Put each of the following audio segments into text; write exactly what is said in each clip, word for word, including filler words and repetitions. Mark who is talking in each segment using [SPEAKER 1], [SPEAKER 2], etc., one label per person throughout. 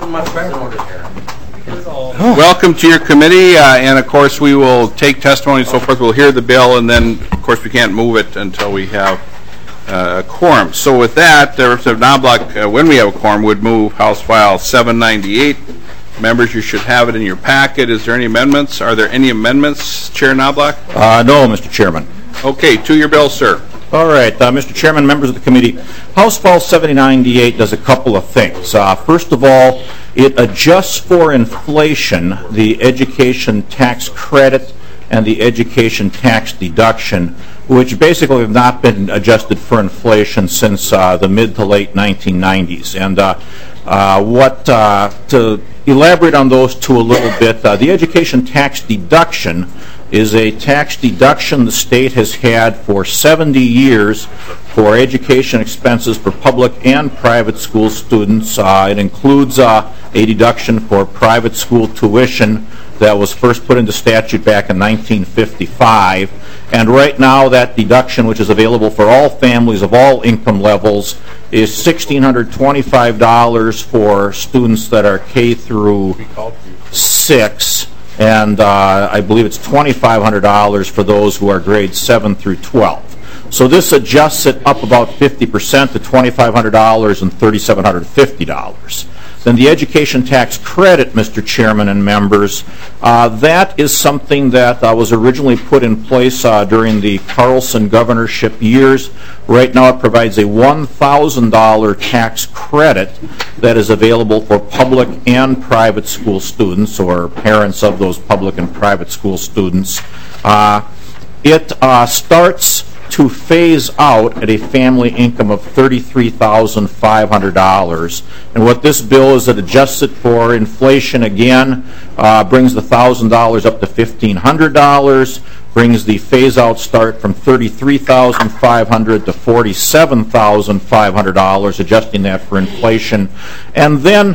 [SPEAKER 1] so much for order here.
[SPEAKER 2] Welcome to your committee, uh, and of course we will take testimony and so forth. We'll hear the bill, and then of course we can't move it until we have uh, a quorum. So with that, Representative Knobloch, uh, when we have a quorum, would move House File seven ninety-eight. Members, you should have it in your packet. Is there any amendments? Are there any amendments, Chair Knobloch?
[SPEAKER 3] Uh, no, Mister Chairman.
[SPEAKER 2] Okay, to your bill, sir.
[SPEAKER 3] All right, uh, Mister Chairman, members of the committee, House File seven ninety-eight does a couple of things. Uh, first of all, it adjusts for inflation the education tax credit and the education tax deduction, which basically have not been adjusted for inflation since uh, the mid to late nineteen nineties. And uh, uh, what uh, to elaborate on those two a little bit, uh, the education tax deduction is a tax deduction the state has had for seventy years for education expenses for public and private school students. Uh, it includes uh, a deduction for private school tuition that was first put into statute back in nineteen fifty-five. And right now that deduction, which is available for all families of all income levels, is one thousand six hundred twenty-five dollars for students that are K through six. And uh, I believe it's two thousand five hundred dollars for those who are grades seven through twelve. So this adjusts it up about fifty percent to two thousand five hundred dollars and three thousand seven hundred fifty dollars. Then the education tax credit, Mister Chairman and members, uh, that is something that uh, was originally put in place uh, during the Carlson governorship years. Right now it provides a one thousand dollar tax credit that is available for public and private school students or parents of those public and private school students. Uh, it uh, starts to phase out at a family income of thirty-three thousand five hundred dollars. And what this bill is, it adjusts it for inflation again, uh, brings the one thousand dollars up to fifteen hundred dollars, brings the phase-out start from thirty-three thousand five hundred dollars to forty-seven thousand five hundred dollars, adjusting that for inflation. And then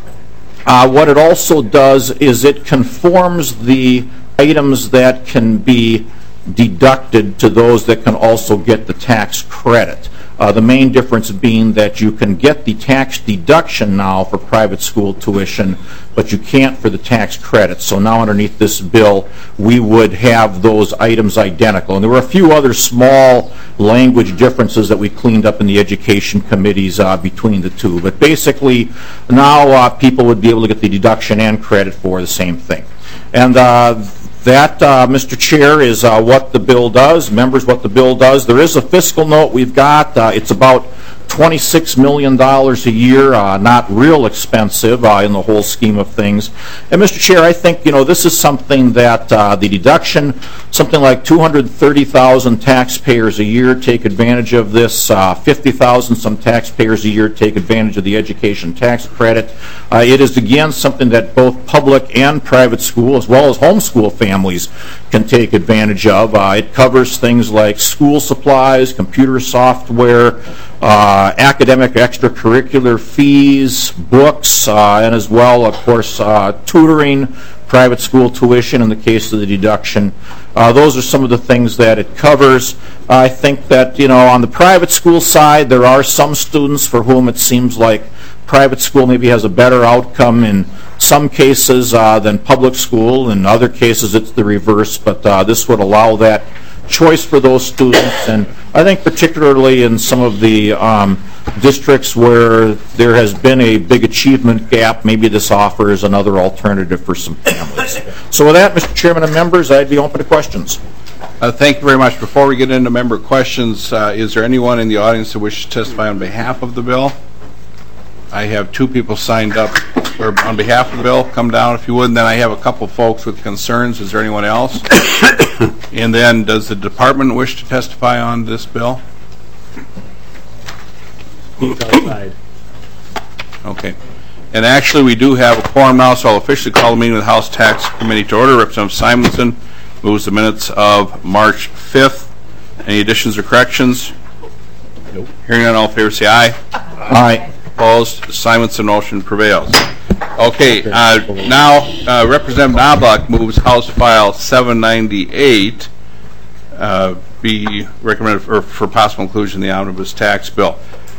[SPEAKER 3] uh, what it also does is it conforms the items that can be deducted to those that can also get the tax credit. Uh, the main difference being that you can get the tax deduction now for private school tuition, but you can't for the tax credit. So now underneath this bill, we would have those items identical. And there were a few other small language differences that we cleaned up in the education committees uh, between the two. But basically, now uh, people would be able to get the deduction and credit for the same thing. And uh, That, uh, Mister Chair, is uh, what the bill does. Members, what the bill does. There is a fiscal note we've got. Uh, it's about twenty-six million dollars a year, uh, not real expensive uh, in the whole scheme of things. And, Mister Chair, I think, you know, this is something that uh, the deduction, something like two hundred thirty thousand taxpayers a year take advantage of this, uh, fifty thousand some taxpayers a year take advantage of the education tax credit. Uh, it is, again, something that both public and private school, as well as homeschool families, can take advantage of. Uh, it covers things like school supplies, computer software, Uh, academic extracurricular fees, books, uh, and as well, of course, uh, tutoring, private school tuition in the case of the deduction. Uh, those are some of the things that it covers. I think that, you know, on the private school side, there are some students for whom it seems like private school maybe has a better outcome in some cases uh, than public school. In other cases, it's the reverse, but uh, this would allow that choice for those students. And I think particularly in some of the um, districts where there has been a big achievement gap, maybe this offers another alternative for some families. So with that, Mister Chairman and members, I'd be open to questions.
[SPEAKER 2] Uh, thank you very much. Before we get into member questions, uh, is there anyone in the audience who wishes to testify on behalf of the bill? I have two people signed up or on behalf of the bill. Come down if you would. And then I have a couple folks with concerns. Is there anyone else? And then does the department wish to testify on this bill? Okay. And actually we do have a quorum now, so I'll officially call the meeting of the House Tax Committee to order. Representative Simonson moves the minutes of March fifth. Any additions or corrections? Nope. Hearing none, all in favor say aye.
[SPEAKER 3] Aye.
[SPEAKER 2] Opposed? Simonson motion prevails. Okay, uh, now uh, Representative Knobloch moves House File seven ninety-eight, uh, be recommended for, for possible inclusion in the omnibus tax bill.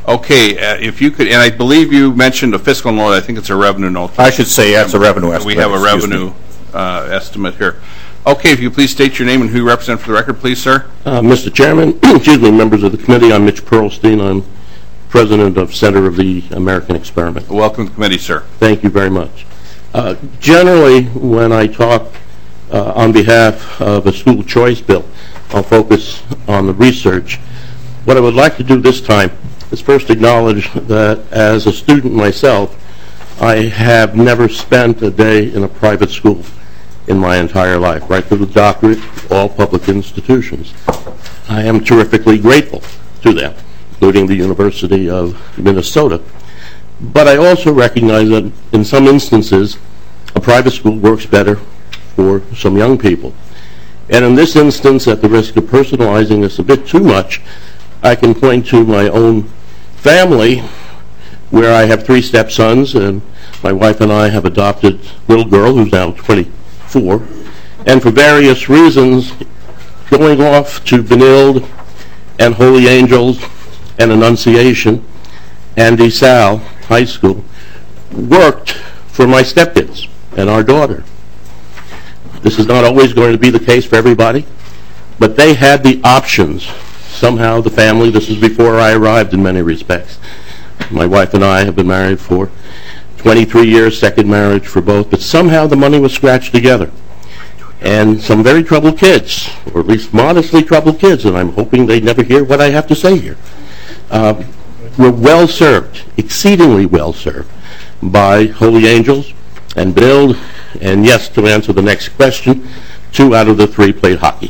[SPEAKER 2] Okay, uh, if you could, and I believe you mentioned a fiscal note. I think it's a revenue note.
[SPEAKER 3] I should say that's a revenue estimate.
[SPEAKER 2] We have a
[SPEAKER 3] Excuse
[SPEAKER 2] revenue
[SPEAKER 3] me.
[SPEAKER 2] uh, estimate here. Okay, if you please state your name and who you represent for the record, please, sir.
[SPEAKER 1] Uh, Mister Chairman, excuse me, members of the committee, I'm Mitch Perlstein. I'm president of Center of the American Experiment.
[SPEAKER 2] Welcome to the committee, sir.
[SPEAKER 1] Thank you very much. Uh, generally, when I talk uh, on behalf of a school choice bill, I'll focus on the research. What I would like to do this time is first acknowledge that as a student myself, I have never spent a day in a private school in my entire life, right through the doctorate, all public institutions. I am terrifically grateful to them, including the University of Minnesota. But I also recognize that in some instances, a private school works better for some young people. And in this instance, at the risk of personalizing this a bit too much, I can point to my own family, where I have three stepsons, and my wife and I have adopted a little girl who's now twenty-four. And for various reasons, going off to Benilde and Holy Angels and Annunciation and DeSalle High School worked for my stepkids and our daughter. This is not always going to be the case for everybody, but they had the options. Somehow the family, this is before I arrived in many respects. My wife and I have been married for twenty-three years, second marriage for both, but somehow the money was scratched together. And some very troubled kids, or at least modestly troubled kids, and I'm hoping they never hear what I have to say here, uh, were well served, exceedingly well served, by Holy Angels and Benilde, and yes, to answer the next question, two out of the three played hockey.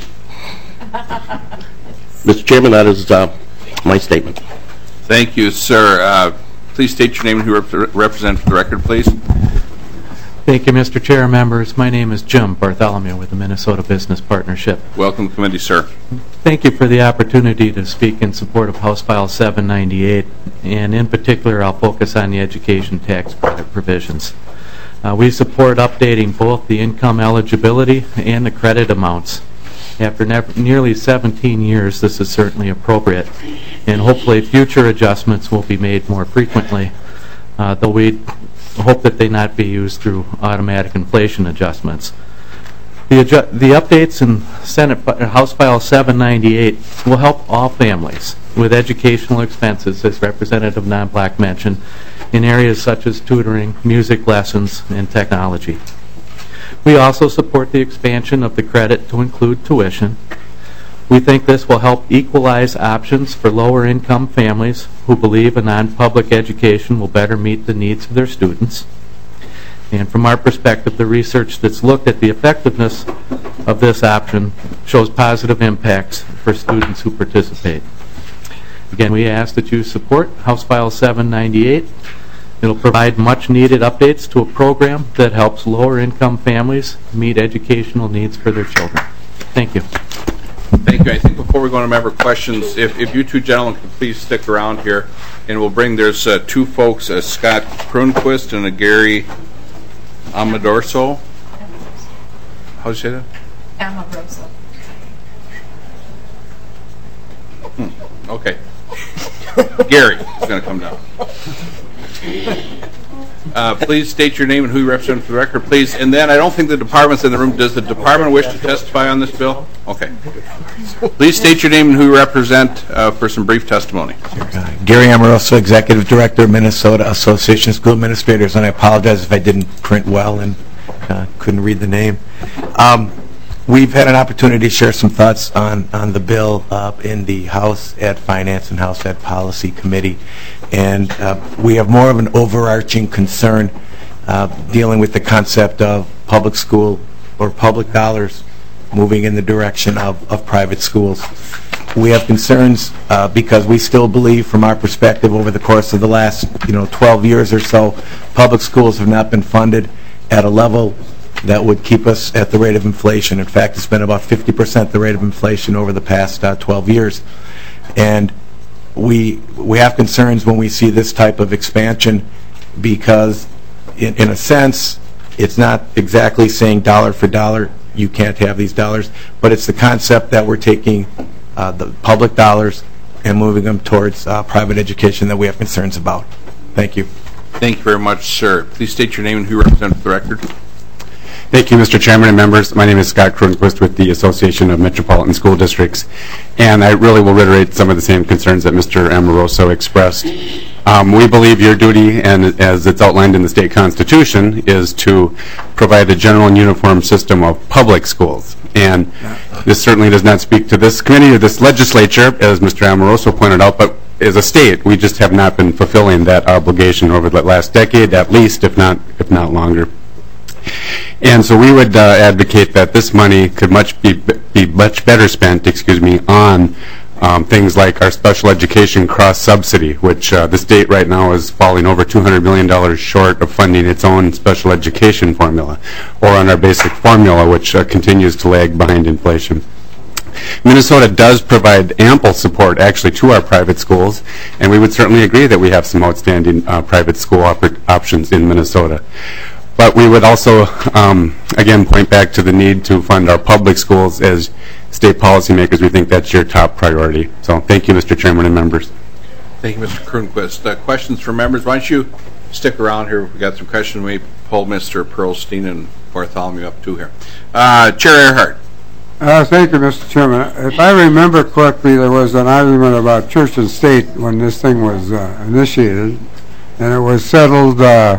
[SPEAKER 1] Mister Chairman, that is uh, my statement.
[SPEAKER 2] Thank you, sir. Uh, please state your name and who you rep represent for the record, please.
[SPEAKER 4] Thank you, Mister Chair, members. My name is Jim Bartholomew with the Minnesota Business Partnership.
[SPEAKER 2] Welcome to the committee, sir.
[SPEAKER 4] Thank you for the opportunity to speak in support of House File seven ninety-eight, and in particular I'll focus on the education tax credit provisions. Uh, we support updating both the income eligibility and the credit amounts. After nearly seventeen years, this is certainly appropriate, and hopefully future adjustments will be made more frequently, uh, though we hope that they not be used through automatic inflation adjustments. The, adju the updates in Senate House File seven ninety-eight will help all families with educational expenses, as Representative Knobloch mentioned, in areas such as tutoring, music lessons, and technology. We also support the expansion of the credit to include tuition. We think this will help equalize options for lower income families who believe a non-public education will better meet the needs of their students. And from our perspective, the research that's looked at the effectiveness of this option shows positive impacts for students who participate. Again, we ask that you support House File seven ninety-eight. It'll provide much-needed updates to a program that helps lower-income families meet educational needs for their children. Thank you.
[SPEAKER 2] Thank you. I think before we go to member questions, if, if you two gentlemen could please stick around here, and we'll bring, there's uh, two folks, a Scott Kronquist and a Gary Amadorso. How do you say that?
[SPEAKER 5] Amoroso.
[SPEAKER 2] Hmm. Okay. Gary is going to come down. Uh, please state your name and who you represent for the record, please. And then I don't think the department's in the room. Does the department wish to testify on this bill? Okay. Please state your name and who you represent uh, for some brief testimony.
[SPEAKER 6] Uh, Gary Amoroso, Executive Director, Minnesota Association of School Administrators, and I apologize if I didn't print well and uh, couldn't read the name. Um, we've had an opportunity to share some thoughts on, on the bill uh, in the House Ed Finance and House Ed Policy Committee, and uh, we have more of an overarching concern uh, dealing with the concept of public school or public dollars moving in the direction of, of private schools. We have concerns uh, because we still believe, from our perspective, over the course of the last you know twelve years or so, public schools have not been funded at a level that would keep us at the rate of inflation. In fact, it's been about fifty percent the rate of inflation over the past uh, twelve years. And we we have concerns when we see this type of expansion because, in, in a sense, it's not exactly saying dollar for dollar, you can't have these dollars, but it's the concept that we're taking uh, the public dollars and moving them towards uh, private education that we have concerns about. Thank you.
[SPEAKER 2] Thank you very much, sir. Please state your name and who you represent for the record.
[SPEAKER 5] Thank you, Mister Chairman and members. My name is Scott Kronquist with the Association of Metropolitan School Districts, and I really will reiterate some of the same concerns that Mister Amoroso expressed. Um, we believe your duty, and as it's outlined in the state constitution, is to provide a general and uniform system of public schools. And this certainly does not speak to this committee or this legislature, as Mister Amoroso pointed out, but as a state, we just have not been fulfilling that obligation over the last decade, at least, if not, if not longer. And so we would uh, advocate that this money could much be, be much better spent, excuse me, on um, things like our special education cross-subsidy, which uh, the state right now is falling over two hundred million dollars short of funding its own special education formula, or on our basic formula, which uh, continues to lag behind inflation. Minnesota does provide ample support, actually, to our private schools, and we would certainly agree that we have some outstanding uh, private school op options in Minnesota. But we would also, um, again, point back to the need to fund our public schools. As state policymakers, we think that's your top priority. So thank you, Mister Chairman and members.
[SPEAKER 2] Thank you, Mister Kronquist. Uh, questions from members? Why don't you stick around here? We've got some questions. We pull Mister Pearlstein and Bartholomew up too here. Uh, Chair Earhart.
[SPEAKER 7] Uh, thank you, Mister Chairman. If I remember correctly, there was an argument about church and state when this thing was uh, initiated, and it was settled uh,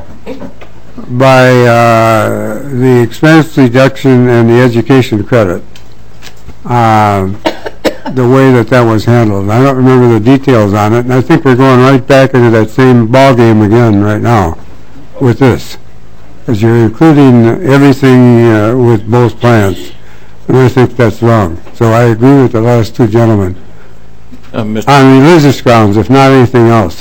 [SPEAKER 7] by uh, the expense deduction and the education credit, uh, the way that that was handled. I don't remember the details on it, and I think we're going right back into that same ballgame again right now with this, because you're including everything uh, with both plans, and I think that's wrong. So I agree with the last two gentlemen.
[SPEAKER 3] Uh, Mister
[SPEAKER 7] On religious grounds, if not anything else.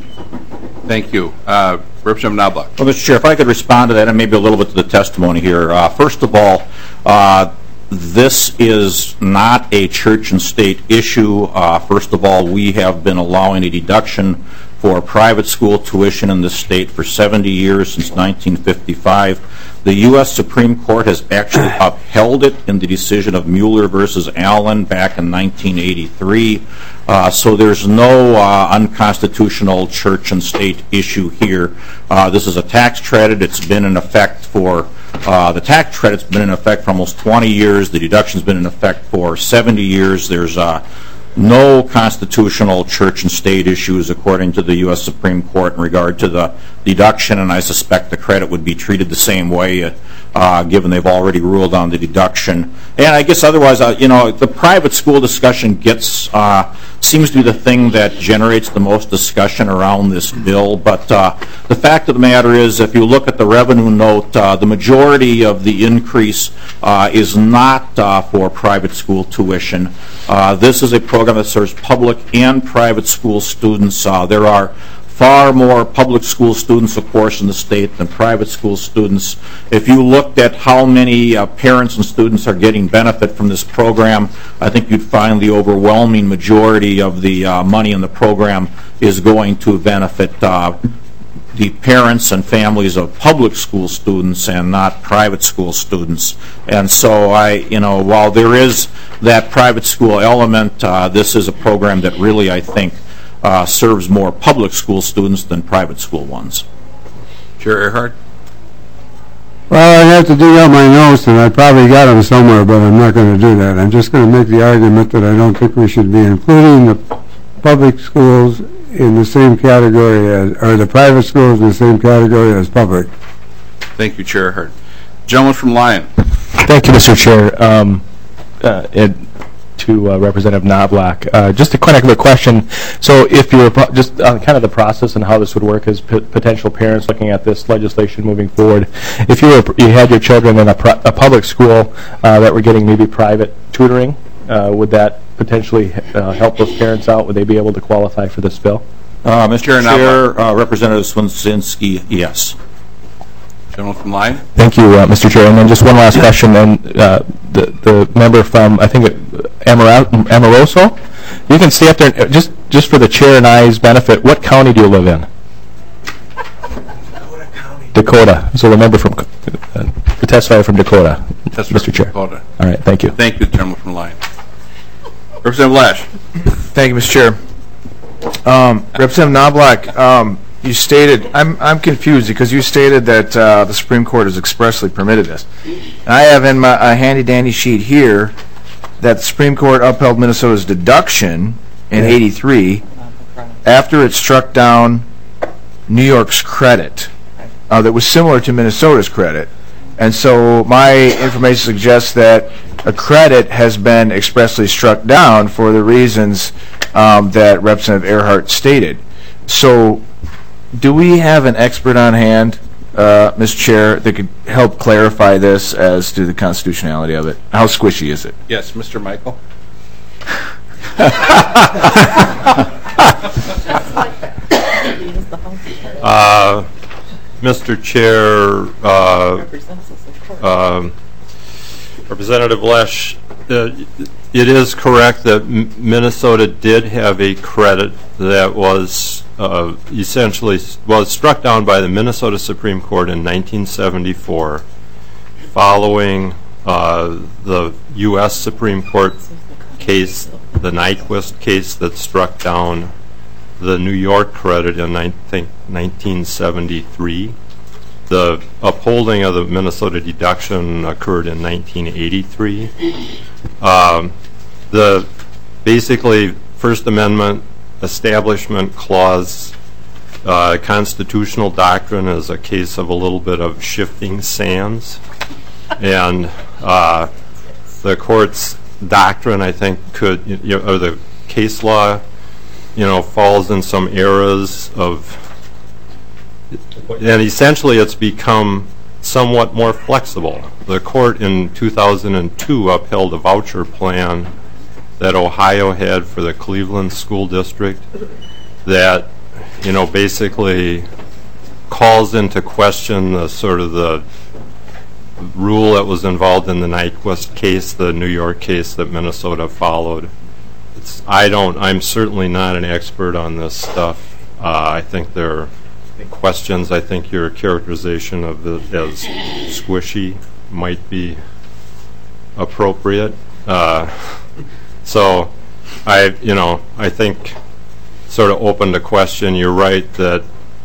[SPEAKER 2] Thank you. Uh, Representative Knobloch.
[SPEAKER 3] Well, Mister Chair, if I could respond to that and maybe a little bit to the testimony here. Uh, first of all, uh, this is not a church and state issue. Uh, first of all, we have been allowing a deduction for private school tuition in the state for seventy years, since nineteen fifty-five. The U S Supreme Court has actually upheld it in the decision of Mueller versus Allen back in nineteen eighty-three. Uh, so there's no uh, unconstitutional church and state issue here. Uh, this is a tax credit. It's been in effect for, uh, the tax credit's been in effect for almost twenty years. The deduction's been in effect for seventy years. There's uh, no constitutional church and state issues according to the U S Supreme Court in regard to the deduction, and I suspect the credit would be treated the same way, uh, given they've already ruled on the deduction. And I guess otherwise, uh, you know, the private school discussion gets, uh, seems to be the thing that generates the most discussion around this bill, but uh, the fact of the matter is, if you look at the revenue note, uh, the majority of the increase uh, is not uh, for private school tuition. Uh, this is a program that serves public and private school students. Uh, there are far more public school students, of course, in the state than private school students. If you looked at how many uh, parents and students are getting benefit from this program, I think you'd find the overwhelming majority of the uh, money in the program is going to benefit uh, the parents and families of public school students and not private school students. And so I, you know, while there is that private school element, uh, this is a program that really, I think, uh, serves more public school students than private school ones.
[SPEAKER 2] Chair Earhart.
[SPEAKER 7] Well, I have to dig out my notes, and I probably got them somewhere, but I'm not going to do that. I'm just going to make the argument that I don't think we should be including the public schools in the same category as, or the private schools in the same category as public.
[SPEAKER 2] Thank you, Chair Earhart. Gentleman from Lyon.
[SPEAKER 8] Thank you, Mister Chair. Um, uh, it, to uh, Representative Knobloch, uh, just a kind of a question. So, if you were just uh, kind of the process and how this would work as p potential parents looking at this legislation moving forward, if you were you had your children in a, pro a public school uh, that were getting maybe private tutoring, uh, would that potentially uh, help those parents out? Would they be able to qualify for this bill?
[SPEAKER 3] Uh, Mister Chair, uh, Representative Swinski, yes.
[SPEAKER 2] Gentleman from Lyon.
[SPEAKER 8] Thank you, uh, Mister Chair. And then just one last question. And uh, the the member from I think Amor Amoroso, you can stay up there just just for the chair and I's benefit. What county do you live in?
[SPEAKER 6] Dakota County.
[SPEAKER 8] Dakota. So the member from uh, the testifier from Dakota,
[SPEAKER 2] That's
[SPEAKER 8] Mister Chair.
[SPEAKER 2] Dakota.
[SPEAKER 8] All right. Thank you.
[SPEAKER 2] Thank you, gentleman from Lyon. Representative Lash.
[SPEAKER 9] Thank you, Mister Chair. Um, Representative Knobloch, um, you stated, I'm, I'm confused because you stated that uh, the Supreme Court has expressly permitted this. And I have in my a handy-dandy sheet here that the Supreme Court upheld Minnesota's deduction in eighty-three after it struck down New York's credit uh, that was similar to Minnesota's credit. And so my information suggests that a credit has been expressly struck down for the reasons um, that Representative Earhart stated. So do we have an expert on hand, uh, Mister Chair, that could help clarify this as to the constitutionality of it? How squishy is it?
[SPEAKER 2] Yes, Mister Michael.
[SPEAKER 10] uh, Mister Chair, uh, uh, Representative Lesh, uh, it is correct that M Minnesota did have a credit that was uh, essentially was struck down by the Minnesota Supreme Court in nineteen seventy-four, following uh, the U S Supreme Court case, the Nyquist case that struck down the New York credit in I think nineteen seventy-three. The upholding of the Minnesota deduction occurred in nineteen eighty-three. Um, the basically First Amendment Establishment Clause uh, constitutional doctrine is a case of a little bit of shifting sands, and uh, the court's doctrine, I think, could, you know, or the case law, you know, falls in some eras of. And essentially it's become somewhat more flexible. The court in two thousand two upheld a voucher plan that Ohio had for the Cleveland School District that, you know, basically calls into question the sort of the rule that was involved in the Nyquist case, the New York case that Minnesota followed. It's, I don't, I'm certainly not an expert on this stuff. Uh, I think there are questions. I think your characterization of it as squishy might be appropriate. Uh, so I, you know, I think sort of open to question. You're right that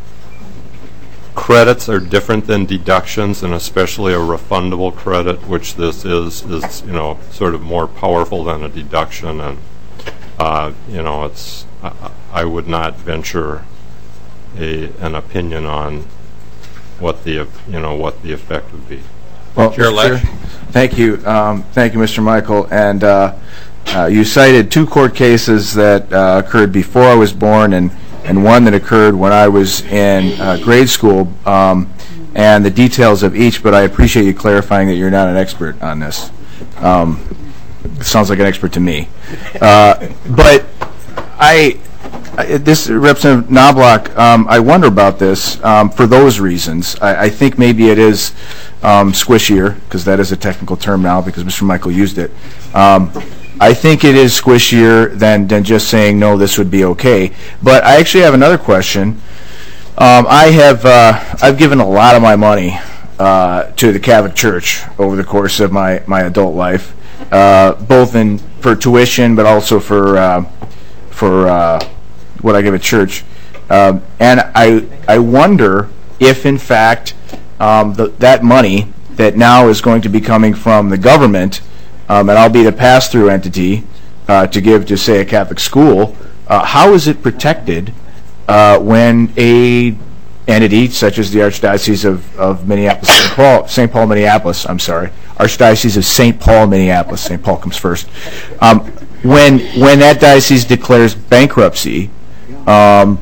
[SPEAKER 10] credits are different than deductions, and especially a refundable credit, which this is, is, you know, sort of more powerful than a deduction. And uh, you know, it's, I, I would not venture A, an opinion on what the, you know, what the effect would be.
[SPEAKER 9] Well, Chair Lesh. Thank you, um, thank you, Mister Michael. And uh, uh, you cited two court cases that uh, occurred before I was born, and and one that occurred when I was in uh, grade school, um, and the details of each. But I appreciate you clarifying that you're not an expert on this. Um, it sounds like an expert to me. Uh, but I. Uh, this Representative Knobloch, um, I wonder about this um, for those reasons. I, I think maybe it is um, squishier, because that is a technical term now because Mister Michael used it. Um, I think it is squishier than, than just saying, no, this would be okay. But I actually have another question. Um, I have uh, I've given a lot of my money uh, to the Catholic Church over the course of my, my adult life, uh, both in for tuition but also for uh, for uh, what I give at church, um, and I I wonder if in fact um, the, that money that now is going to be coming from the government, um, and I'll be the pass-through entity uh, to give to, say, a Catholic school, uh, how is it protected uh, when a entity such as the Archdiocese of, of Minneapolis, Saint Paul, Saint Paul, Minneapolis, I'm sorry, Archdiocese of Saint Paul, Minneapolis, Saint Paul comes first, um, when when that diocese declares bankruptcy, Um,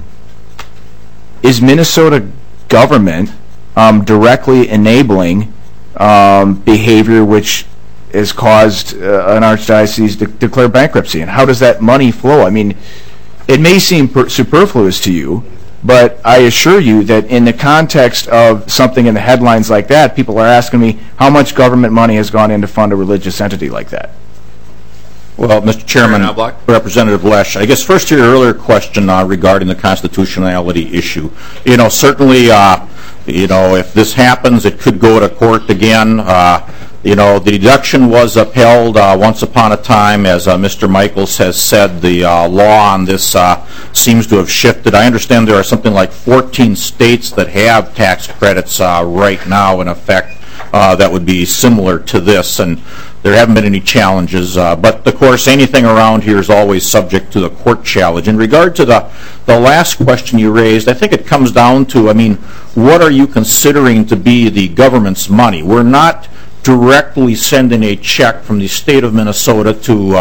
[SPEAKER 9] is Minnesota government um, directly enabling um, behavior which has caused uh, an archdiocese to declare bankruptcy? And how does that money flow? I mean, it may seem per superfluous to you, but I assure you that in the context of something in the headlines like that, people are asking me how much government money has gone in to fund a religious entity like that.
[SPEAKER 3] Well, Mister Chairman, Representative Lesh, I guess first to your earlier question uh, regarding the constitutionality issue. You know, certainly, uh, you know, if this happens, it could go to court again. Uh, you know, the deduction was upheld uh, once upon a time. As uh, Mister Michaels has said, the uh, law on this uh, seems to have shifted. I understand there are something like fourteen states that have tax credits uh, right now in effect uh, that would be similar to this, and there haven't been any challenges. Uh, but, of course, anything around here is always subject to the court challenge. In regard to the, the last question you raised, I think it comes down to, I mean, what are you considering to be the government's money? We're not directly sending a check from the state of Minnesota to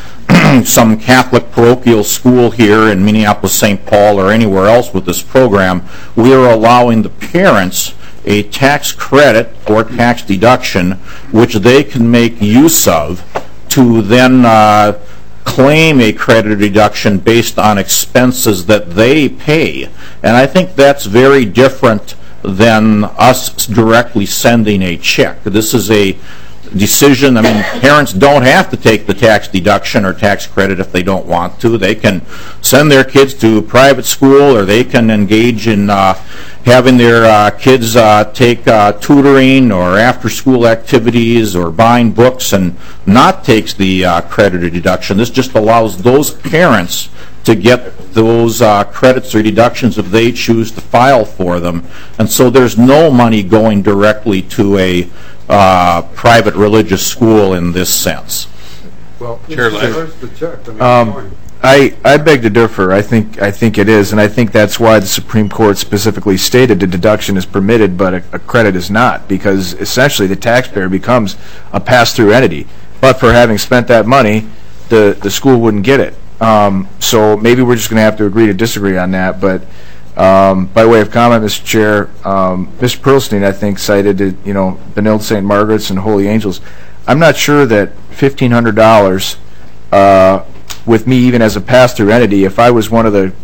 [SPEAKER 3] uh, some Catholic parochial school here in Minneapolis, Saint Paul, or anywhere else with this program. We are allowing the parents a tax credit or tax deduction which they can make use of to then uh, claim a credit or deduction based on expenses that they pay. And I think that's very different than us directly sending a check. This is a decision. I mean, parents don't have to take the tax deduction or tax credit if they don't want to. They can send their kids to private school, or they can engage in uh, having their uh, kids uh, take uh, tutoring or after-school activities or buying books and not takes the uh, credit or deduction. This just allows those parents to get those uh, credits or deductions if they choose to file for them. And so there's no money going directly to a uh, private religious school in this sense.
[SPEAKER 7] Well,
[SPEAKER 2] Chair Lash.
[SPEAKER 7] where's the check? I mean,
[SPEAKER 9] Um, I, I beg to differ. I think I think it is, and I think that's why the Supreme Court specifically stated a deduction is permitted, but a, a credit is not, because essentially the taxpayer becomes a pass-through entity. But for having spent that money, the the school wouldn't get it. Um, so maybe we're just going to have to agree to disagree on that. But um, by way of comment, Mister Chair, um, Mister Pearlstein, I think, cited you know Benilde Saint Margaret's and Holy Angels. I'm not sure that fifteen hundred dollars. Uh, with me even as a pass-through entity, if I was one of the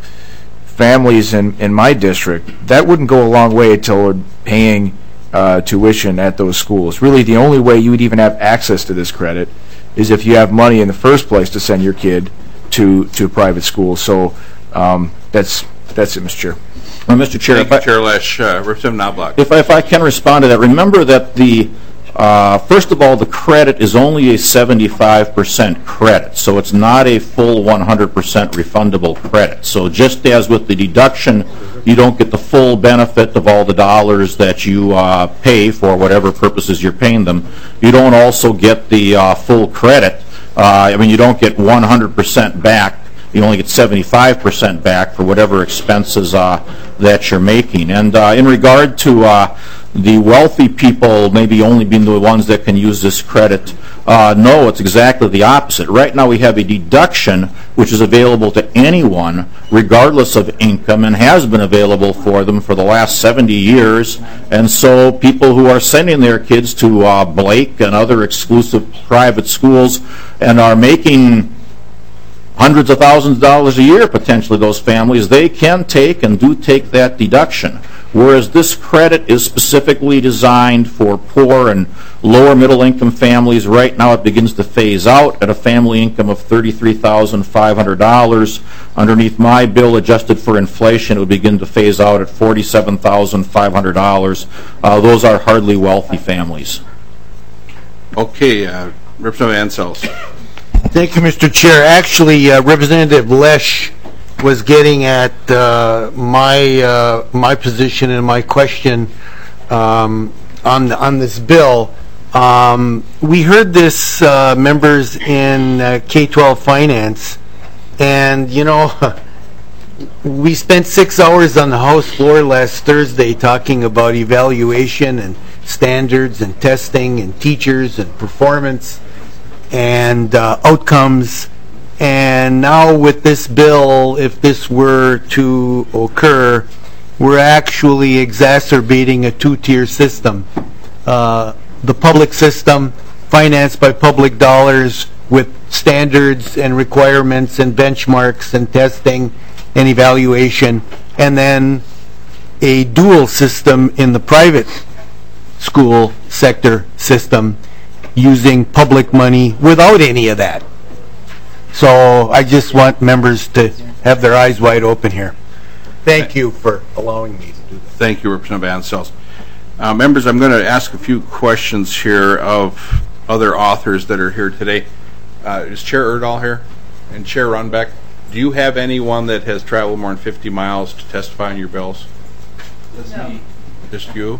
[SPEAKER 9] families in, in my district, that wouldn't go a long way toward paying uh, tuition at those schools. Really, the only way you would even have access to this credit is if you have money in the first place to send your kid to to private school. So um, that's that's it, Mister Chair.
[SPEAKER 3] Well, Mister Chair,
[SPEAKER 2] Thank
[SPEAKER 3] if I,
[SPEAKER 2] you, Chair Lesch. Uh, Representative Knobloch.
[SPEAKER 3] if I, if I can respond to that, remember that the Uh, first of all, the credit is only a seventy-five percent credit, so it's not a full one hundred percent refundable credit. So just as with the deduction, you don't get the full benefit of all the dollars that you uh, pay for whatever purposes you're paying them, you don't also get the uh, full credit. Uh, I mean, you don't get one hundred percent back. You only get seventy-five percent back for whatever expenses uh, that you're making. And uh, in regard to uh, the wealthy people maybe only being the ones that can use this credit, uh, no, it's exactly the opposite. Right now we have a deduction which is available to anyone regardless of income and has been available for them for the last seventy years. And so people who are sending their kids to uh, Blake and other exclusive private schools and are making hundreds of thousands of dollars a year, potentially, those families, they can take and do take that deduction. Whereas this credit is specifically designed for poor and lower middle income families. Right now it begins to phase out at a family income of thirty-three thousand five hundred dollars. Underneath my bill, adjusted for inflation, it would begin to phase out at forty-seven thousand five hundred dollars. Uh, those are hardly wealthy families.
[SPEAKER 2] Okay, uh, Representative Ansels.
[SPEAKER 6] Thank you, Mister Chair. Actually, uh, Representative Lesch was getting at uh, my uh, my position and my question um, on on this bill. Um, we heard this, uh, members in uh, K twelve finance, and you know, we spent six hours on the House floor last Thursday talking about evaluation and standards and testing and teachers and performance and uh, outcomes. And now with this bill, if this were to occur, we're actually exacerbating a two-tier system. Uh, the public system, financed by public dollars with standards and requirements and benchmarks and testing and evaluation, and then a dual system in the private school sector system using public money without any of that. So I just want members to have their eyes wide open here. Thank you for allowing me to do that.
[SPEAKER 2] Thank you, Representative Ansels. Uh, members, I'm going to ask a few questions here of other authors that are here today. Uh, is Chair Erdahl here? And Chair Runbeck? Do you have anyone that has traveled more than fifty miles to testify on your bills? No. Just you?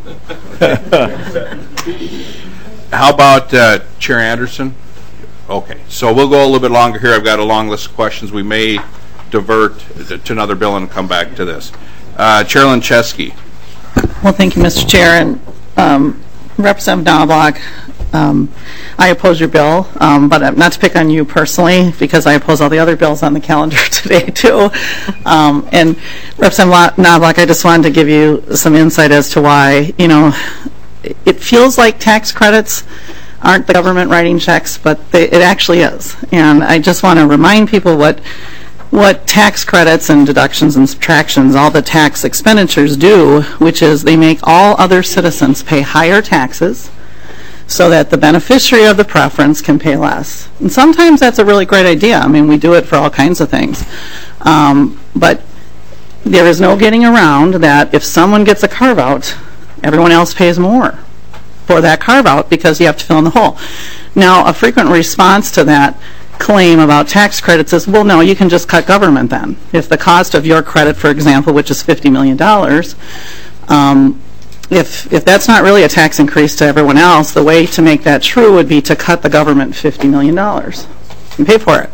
[SPEAKER 2] How about uh, Chair Anderson? Okay, so we'll go a little bit longer here. I've got a long list of questions. We may divert to another bill and come back to this. Uh, Chair Linchesky.
[SPEAKER 11] Well, thank you, Mister Chair. And um, Representative Knobloch, um, I oppose your bill, um, but not to pick on you personally, because I oppose all the other bills on the calendar today, too. Um, and Representative Knobloch, I just wanted to give you some insight as to why, you know, it feels like tax credits aren't the government writing checks, but they, it actually is. And I just want to remind people what what tax credits and deductions and subtractions, all the tax expenditures do, which is they make all other citizens pay higher taxes so that the beneficiary of the preference can pay less. And sometimes that's a really great idea. I mean, we do it for all kinds of things. Um, but there is no getting around that if someone gets a carve-out, everyone else pays more for that carve-out because you have to fill in the hole. Now, a frequent response to that claim about tax credits is, well, no, you can just cut government then. If the cost of your credit, for example, which is fifty million dollars, um, if, if that's not really a tax increase to everyone else, the way to make that true would be to cut the government fifty million dollars and pay for it.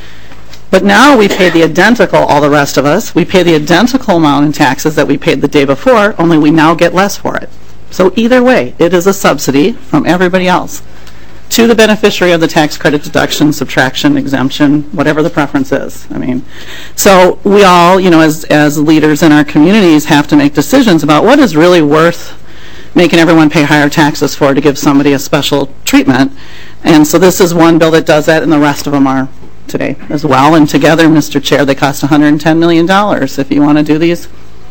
[SPEAKER 11] But now we pay the identical, all the rest of us, we pay the identical amount in taxes that we paid the day before, only we now get less for it. So either way, it is a subsidy from everybody else to the beneficiary of the tax credit, deduction, subtraction, exemption, whatever the preference is. I mean, so we all, you know, as, as leaders in our communities have to make decisions about what is really worth making everyone pay higher taxes for to give somebody a special treatment. And so this is one bill that does that, and the rest of them are today as well. And together, Mister Chair, they cost one hundred ten million dollars if you want to do these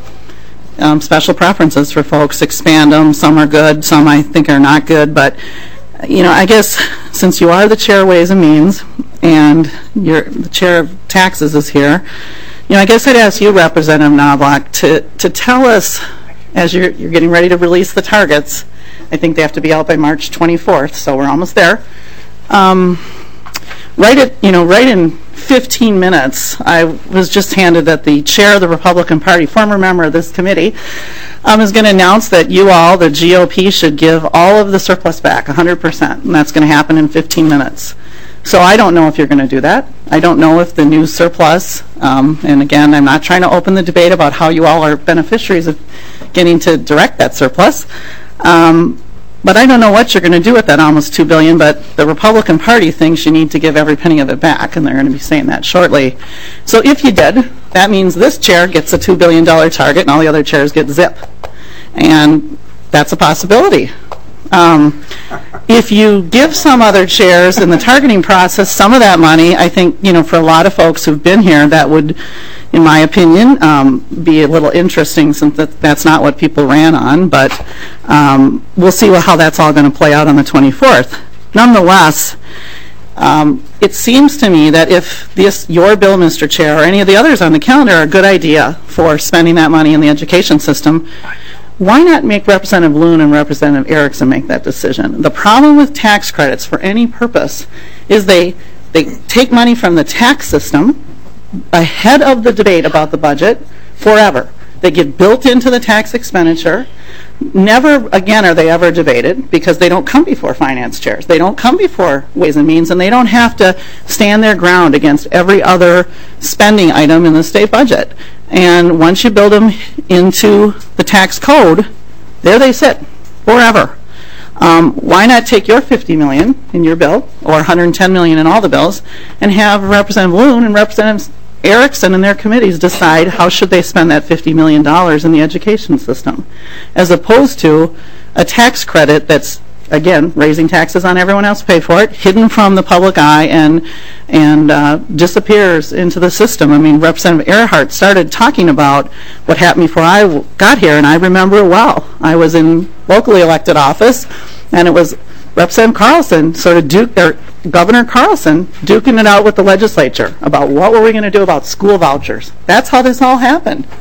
[SPEAKER 11] um, special preferences for folks, expand them. Some are good, some I think are not good, but you know, I guess since you are the chair of Ways and Means and you're the chair of taxes is here, you know, I guess I'd ask you, Representative Knobloch, to, to tell us, as you're, you're getting ready to release the targets, I think they have to be out by March twenty-fourth, so we're almost there. Um, right at, you know, right in fifteen minutes, I was just handed that the chair of the Republican Party, former member of this committee, um, is going to announce that you all, the G O P, should give all of the surplus back, one hundred percent, and that's going to happen in fifteen minutes. So I don't know if you're going to do that. I don't know if the new surplus, um, and again, I'm not trying to open the debate about how you all are beneficiaries of getting to direct that surplus. Um, But I don't know what you're going to do with that almost two billion dollars, but the Republican Party thinks you need to give every penny of it back, and they're going to be saying that shortly. So if you did, that means this chair gets a two billion dollars target and all the other chairs get zip. And that's a possibility. Um, if you give some other chairs in the targeting process some of that money, I think, you know, for a lot of folks who've been here, that would, in my opinion, um, be a little interesting, since that, that's not what people ran on. But um, we'll see how that's all going to play out on the twenty-fourth. Nonetheless, um, it seems to me that if this, your bill, Mister Chair, or any of the others on the calendar are a good idea for spending that money in the education system, why not make Representative Loon and Representative Erickson make that decision? The problem with tax credits for any purpose is they, they take money from the tax system ahead of the debate about the budget forever. They get built into the tax expenditure. Never again are they ever debated because they don't come before finance chairs. They don't come before Ways and Means, and they don't have to stand their ground against every other spending item in the state budget. And once you build them into the tax code, there they sit forever. Um, why not take your fifty million dollars in your bill, or one hundred ten million dollars in all the bills, and have Representative Loon and Representative Erickson and their committees decide how should they spend that fifty million dollars in the education system, as opposed to a tax credit that's, again, raising taxes on everyone else to pay for it, hidden from the public eye, and and uh, disappears into the system. I mean, Representative Earhart started talking about what happened before I w got here, and I remember it well. I was in locally elected office, and it was Representative Carlson, sort of Duke, or Governor Carlson, duking it out with the legislature about what were we going to do about school vouchers. That's how this all happened.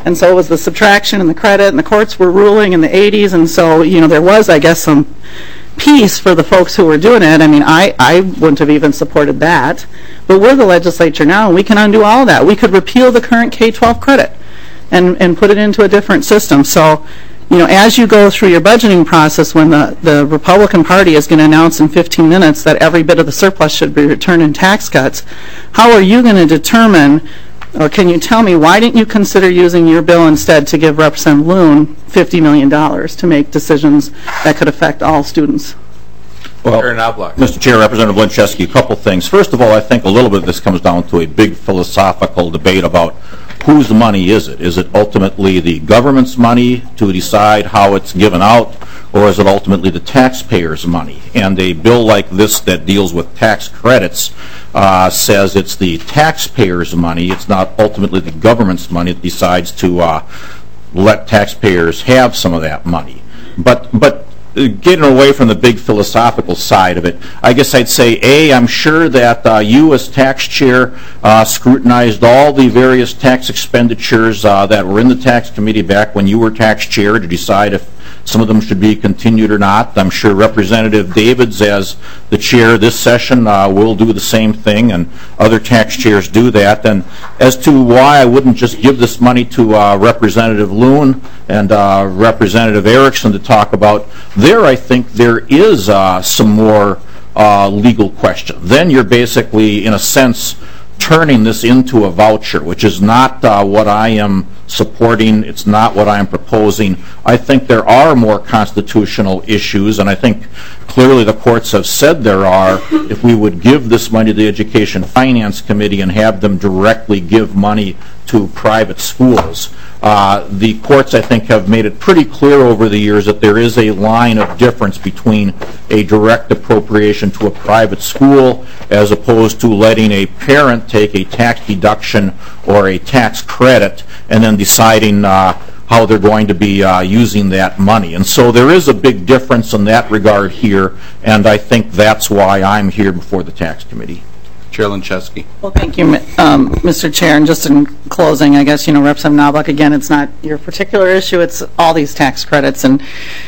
[SPEAKER 11] And so it was the subtraction and the credit, and the courts were ruling in the eighties, and so, you know, there was, I guess, some peace for the folks who were doing it. I mean, I, I wouldn't have even supported that. But we're the legislature now, and we can undo all that. We could repeal the current K twelve credit and, and put it into a different system. So, you know, as you go through your budgeting process, when the, the Republican Party is going to announce in fifteen minutes that every bit of the surplus should be returned in tax cuts, how are you going to determine, or can you tell me, why didn't you consider using your bill instead to give Representative Loon fifty million dollars to make decisions that could affect all students?
[SPEAKER 3] Well, Mister Chair, Representative Linchesky, a couple things. First of all, I think a little bit of this comes down to a big philosophical debate about whose money is it? Is it ultimately the government's money to decide how it's given out, or is it ultimately the taxpayers' money? And a bill like this that deals with tax credits uh, says it's the taxpayers' money. It's not ultimately the government's money that decides to uh, let taxpayers have some of that money. But, but getting away from the big philosophical side of it, I guess I'd say, A, I'm sure that uh, you as tax chair uh, scrutinized all the various tax expenditures uh, that were in the tax committee back when you were tax chair to decide if some of them should be continued or not. I'm sure Representative Davids, as the chair this session, uh, will do the same thing, and other tax chairs do that. And as to why I wouldn't just give this money to uh, Representative Loon and uh, Representative Erickson to talk about, there I think there is uh, some more uh, legal question. Then you're basically, in a sense, turning this into a voucher, which is not uh, what I am supporting. It's not what I am proposing. I think there are more constitutional issues, and I think clearly the courts have said there are. If we would give this money to the Education Finance Committee and have them directly give money to private schools, uh, the courts, I think, have made it pretty clear over the years that there is a line of difference between a direct appropriation to a private school as opposed to letting a parent take a tax deduction or a tax credit and then deciding uh, how they're going to be uh, using that money. And so there is a big difference in that regard here, and I think that's why I'm here before the Tax Committee.
[SPEAKER 2] Chair Linchesky.
[SPEAKER 11] Well, thank you, um, Mister Chair. And just in closing, I guess, you know, Representative Knobloch, again, it's not your particular issue, it's all these tax credits. And,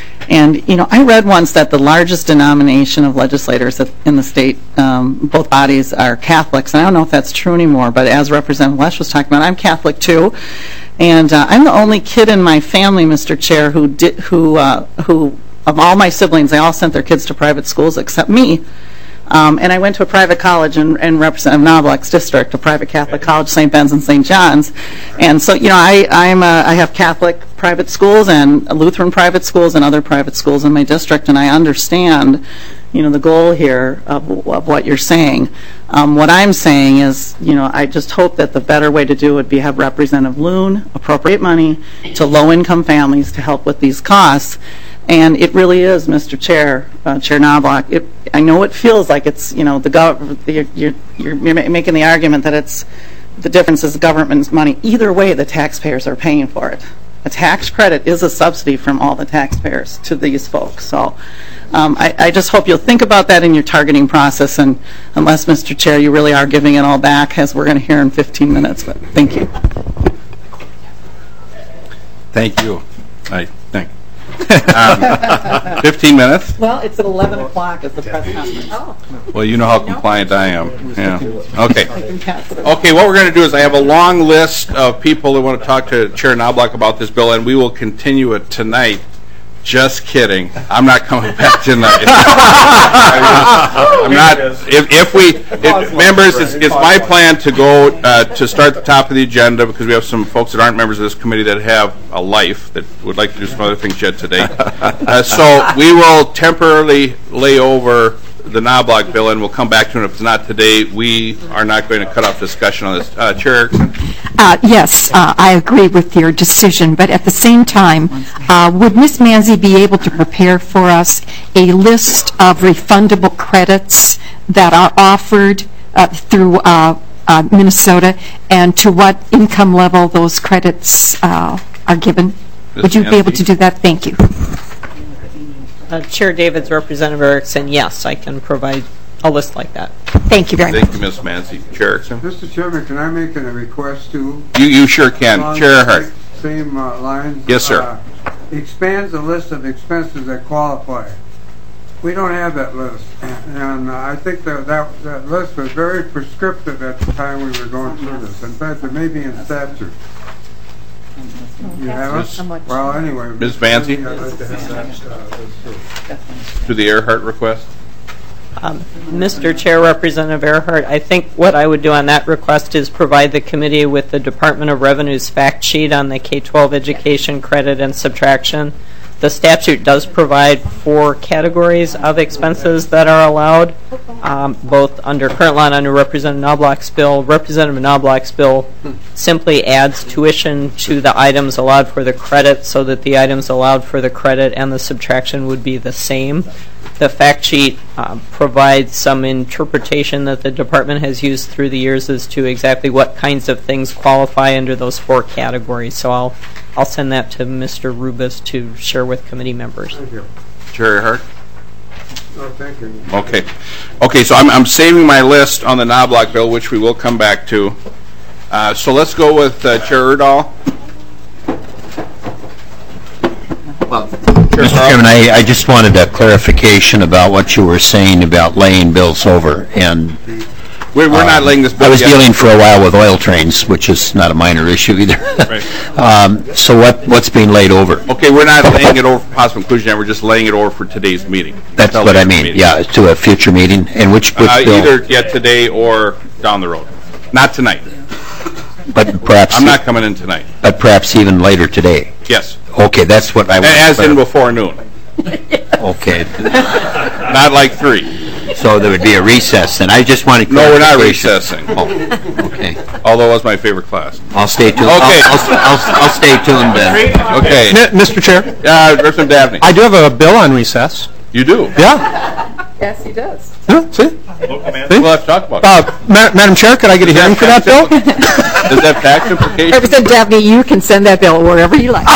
[SPEAKER 11] and you know, I read once that the largest denomination of legislators in the state, um, both bodies, are Catholics. And I don't know if that's true anymore, but as Representative Lesch was talking about, I'm Catholic too. And uh, I'm the only kid in my family, Mister Chair, who did, who, uh, who, of all my siblings, they all sent their kids to private schools except me. Um, and I went to a private college in, in Representative Knobloch's district, a private Catholic college, Saint Ben's and Saint John's. And so, you know, I, I'm a, I have Catholic private schools and Lutheran private schools and other private schools in my district, and I understand, you know, the goal here of, of what you're saying. Um, what I'm saying is, you know, I just hope that the better way to do would be have Representative Loon appropriate money to low-income families to help with these costs. And it really is, Mister Chair, uh, Chair Knobloch. It, I know it feels like it's, you know, the gov you're, you're, you're making the argument that it's the difference is the government's money. Either way, the taxpayers are paying for it. A tax credit is a subsidy from all the taxpayers to these folks. So um, I, I just hope you'll think about that in your targeting process. And unless, Mister Chair, you really are giving it all back, as we're going to hear in fifteen minutes. But thank you.
[SPEAKER 2] Thank you. I thank. um, fifteen minutes.
[SPEAKER 11] Well, it's at eleven o'clock at the press conference. Oh.
[SPEAKER 2] Well, you know how compliant I am. Yeah. Okay. Okay, what we're going to do is I have a long list of people that want to talk to Chair Knobloch about this bill, and we will continue it tonight. Just kidding. I'm not coming back tonight. I'm not. If, if we, if, members, it's, it's my plan to go uh, to start at the top of the agenda because we have some folks that aren't members of this committee that have a life that would like to do some other things yet today. Uh, so we will temporarily lay over the Knobloch bill, and we'll come back to it. If it's not today, we are not going to cut off discussion on this. Uh, Chair Erickson?
[SPEAKER 12] Uh, yes, uh, I agree with your decision, but at the same time, uh, would Miz Manzi be able to prepare for us a list of refundable credits that are offered uh, through uh, uh, Minnesota, and to what income level those credits uh, are given?
[SPEAKER 2] Miz
[SPEAKER 12] Would you
[SPEAKER 2] Manzi?
[SPEAKER 12] be able to do that? Thank you.
[SPEAKER 13] Uh, Chair Davids, Representative Erickson, yes, I can provide a list like that.
[SPEAKER 12] Thank you very
[SPEAKER 2] Thank
[SPEAKER 12] much.
[SPEAKER 2] you, Miz Manzi. Chair Erickson?
[SPEAKER 7] Mister Chairman, can I make a request too?
[SPEAKER 2] You, you sure can.
[SPEAKER 7] Um,
[SPEAKER 2] Chair Hart.
[SPEAKER 7] same uh, line?
[SPEAKER 2] Yes, sir.
[SPEAKER 7] Uh, expands the list of expenses that qualify. We don't have that list, and uh, I think that, that that list was very prescriptive at the time we were going through this. In fact, it may be in statute. You have it? Well, anyway.
[SPEAKER 2] Miz Manzi?
[SPEAKER 7] I'd like to have that, uh, list too.
[SPEAKER 2] To the Earhart request?
[SPEAKER 13] Um, Mister Chair, Representative Earhart, I think what I would do on that request is provide the committee with the Department of Revenue's fact sheet on the K twelve education credit and subtraction. The statute does provide four categories of expenses that are allowed, um, both under current law and under Representative Knobloch's bill. Representative Knobloch's bill simply adds tuition to the items allowed for the credit so that the items allowed for the credit and the subtraction would be the same. The fact sheet uh, provides some interpretation that the department has used through the years as to exactly what kinds of things qualify under those four categories. So I'll I'll send that to Mister Rubus to share with committee members.
[SPEAKER 7] Thank you.
[SPEAKER 2] Chair Earhart?
[SPEAKER 7] Oh, thank you.
[SPEAKER 2] Okay. Okay, so I'm, I'm saving my list on the Knobloch bill, which we will come back to. Uh, so let's go with uh, Chair Erdahl.
[SPEAKER 14] Well, Mister Chairman, I, I just wanted a clarification about what you were saying about laying bills over. And
[SPEAKER 2] We're, we're
[SPEAKER 14] um,
[SPEAKER 2] not laying this bill
[SPEAKER 14] I was
[SPEAKER 2] yet.
[SPEAKER 14] dealing for a while with oil trains, which is not a minor issue either.
[SPEAKER 2] Right.
[SPEAKER 14] um, so what what's being laid over?
[SPEAKER 2] Okay, we're not laying it over for possible inclusion, we're just laying it over for today's meeting.
[SPEAKER 14] That's
[SPEAKER 2] Until
[SPEAKER 14] what I
[SPEAKER 2] later
[SPEAKER 14] mean.
[SPEAKER 2] meeting.
[SPEAKER 14] Yeah, to a future meeting. And which, which
[SPEAKER 2] Uh,
[SPEAKER 14] bill?
[SPEAKER 2] either yet today or down the road. Not tonight.
[SPEAKER 14] But perhaps.
[SPEAKER 2] I'm not coming in tonight.
[SPEAKER 14] But perhaps even later today.
[SPEAKER 2] Yes.
[SPEAKER 14] Okay, that's what I was.
[SPEAKER 2] As in before noon.
[SPEAKER 14] Okay.
[SPEAKER 2] Not like three.
[SPEAKER 14] So there would be a recess, and I just wanted.
[SPEAKER 2] No, we're not
[SPEAKER 14] clarification.
[SPEAKER 2] recessing.
[SPEAKER 14] Oh, okay.
[SPEAKER 2] Although it was my favorite class.
[SPEAKER 14] I'll stay tuned.
[SPEAKER 2] Okay.
[SPEAKER 14] I'll, I'll, I'll, I'll stay tuned then.
[SPEAKER 2] Okay.
[SPEAKER 8] Mi- Mister Chair,
[SPEAKER 2] Uh, Representative Dabney.
[SPEAKER 8] I do have a bill on recess.
[SPEAKER 2] You do?
[SPEAKER 8] Yeah.
[SPEAKER 11] Yes, he does.
[SPEAKER 8] Yeah, see?
[SPEAKER 2] We'll have to talk about it.
[SPEAKER 8] Uh, Ma- Madam Chair, could I get a hearing for that bill?
[SPEAKER 2] Does that have tax implications?
[SPEAKER 12] Representative Dabney, you can send that bill wherever you like.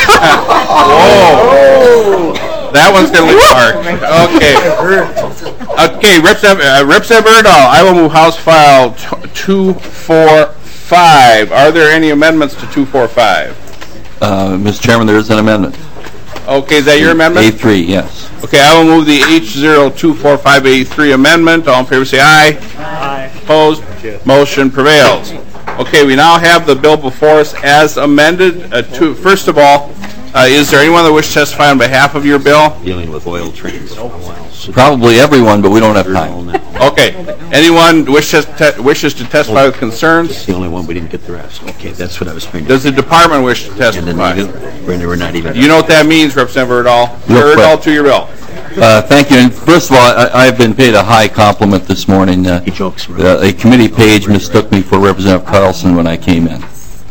[SPEAKER 2] Oh. That one's going to leave a mark. Okay. Okay, Representative, uh, Representative Erdahl, I will move House File two forty-five. Are there any amendments to two forty-five?
[SPEAKER 15] Uh, Mister Chairman, there is an amendment.
[SPEAKER 2] Okay, is that your amendment?
[SPEAKER 15] A three, yes.
[SPEAKER 2] Okay, I will move the H zero two four five A three amendment. All in favor say aye. Aye. Opposed? Motion prevails. Okay, we now have the bill before us as amended. Uh, to, first of all, uh, is there anyone that wishes to testify on behalf of your bill?
[SPEAKER 14] Dealing with oil trains.
[SPEAKER 15] Probably everyone, but we don't have time.
[SPEAKER 2] Okay. Anyone wishes to, te- wishes to testify with concerns?
[SPEAKER 14] It's the only one we didn't get the rest. Okay, that's what I was trying to.
[SPEAKER 2] Does the department wish to
[SPEAKER 14] And then
[SPEAKER 2] testify?
[SPEAKER 14] they, they were not even.
[SPEAKER 2] You know what that means, Representative Erdahl?
[SPEAKER 15] Real quick.
[SPEAKER 2] Erdahl, to your bill.
[SPEAKER 15] Uh, thank you. And first of all, I, I've been paid a high compliment this morning. Uh,
[SPEAKER 14] He jokes. Right?
[SPEAKER 15] uh, a committee page mistook me for Representative Carlson when I came in.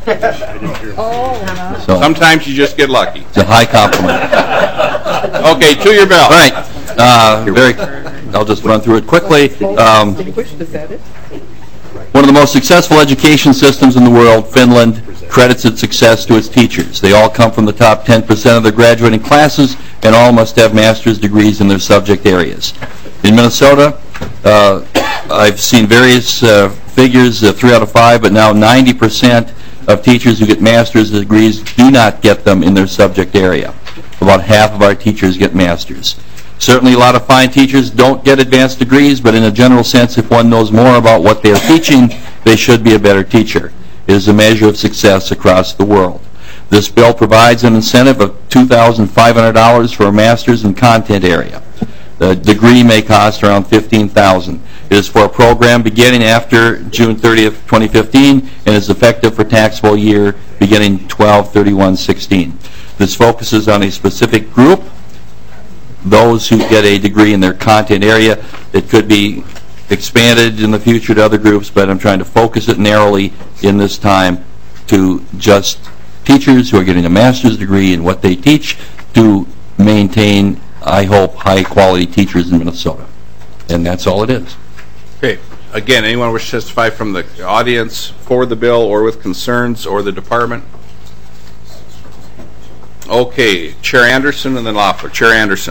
[SPEAKER 15] So
[SPEAKER 2] Sometimes you just get lucky.
[SPEAKER 15] it's a high compliment.
[SPEAKER 2] Okay, to your bill.
[SPEAKER 15] All right. Uh, very. I'll just run through it quickly. Um, one of the most successful education systems in the world, Finland, credits its success to its teachers. They all come from the top ten percent of their graduating classes, and all must have master's degrees in their subject areas. In Minnesota, uh, I've seen various uh, figures, uh, three out of five, but now ninety percent of teachers who get master's degrees do not get them in their subject area. About half of our teachers get masters. Certainly a lot of fine teachers don't get advanced degrees, but in a general sense, if one knows more about what they are teaching, they should be a better teacher. It is a measure of success across the world. This bill provides an incentive of two thousand five hundred dollars for a master's in content area. The degree may cost around fifteen thousand dollars. It is for a program beginning after June thirtieth, twenty fifteen, and is effective for taxable year beginning twelve thirty-one sixteen. This focuses on a specific group, those who get a degree in their content area. It could be expanded in the future to other groups, but I'm trying to focus it narrowly in this time to just teachers who are getting a master's degree in what they teach to maintain, I hope, high-quality teachers in Minnesota. And that's all it is.
[SPEAKER 2] Okay. Again, anyone wish to testify from the audience for the bill or with concerns or the department? Okay. Chair Anderson and then Loeffler. Chair Anderson.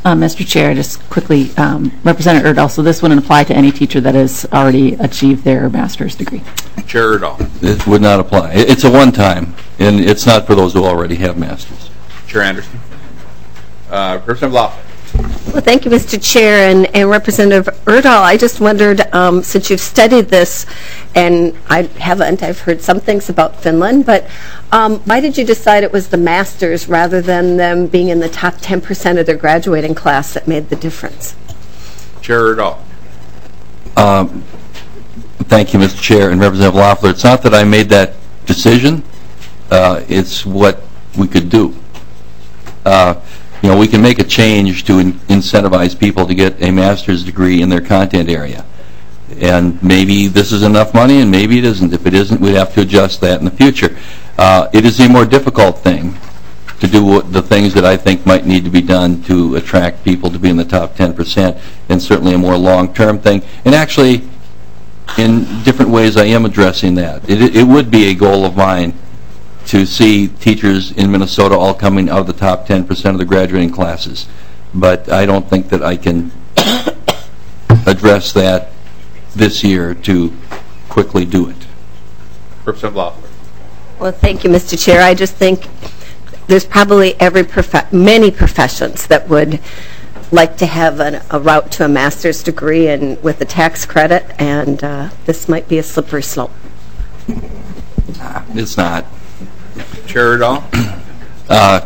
[SPEAKER 16] Uh, Mister Chair, just quickly, um, Representative Erdahl, so this wouldn't apply to any teacher that has already achieved their master's degree?
[SPEAKER 2] Chair Erdahl.
[SPEAKER 15] It would not apply. It- It's a one-time, and it's not for those who already have masters.
[SPEAKER 2] Chair Anderson. Uh, Representative Laughlin.
[SPEAKER 17] Well, thank you, Mister Chair, and, and Representative Erdahl. I just wondered, um, since you've studied this, and I haven't, I've heard some things about Finland, but um, why did you decide it was the masters rather than them being in the top ten percent of their graduating class that made the difference?
[SPEAKER 2] Chair Erdahl.
[SPEAKER 15] Um, Thank you, Mister Chair, and Representative Loeffler. It's not that I made that decision. Uh, it's what we could do. Uh, you know, we can make a change to in incentivize people to get a master's degree in their content area. And maybe this is enough money, and maybe it isn't. If it isn't, we'd have to adjust that in the future. Uh, it is a more difficult thing to do what, the things that I think might need to be done to attract people to be in the top ten percent, and certainly a more long-term thing. And actually, in different ways, I am addressing that. It, it would be a goal of mine to see teachers in Minnesota all coming out of the top ten percent of the graduating classes. But I don't think that I can address that this year to quickly do it.
[SPEAKER 2] Representative Loeffler.
[SPEAKER 17] Well, thank you, Mister Chair. I just think there's probably every prof many professions that would like to have an, a route to a master's degree and with a tax credit, and uh, this might be a slippery slope.
[SPEAKER 15] It's not.
[SPEAKER 2] Chair Erdahl.
[SPEAKER 15] Uh,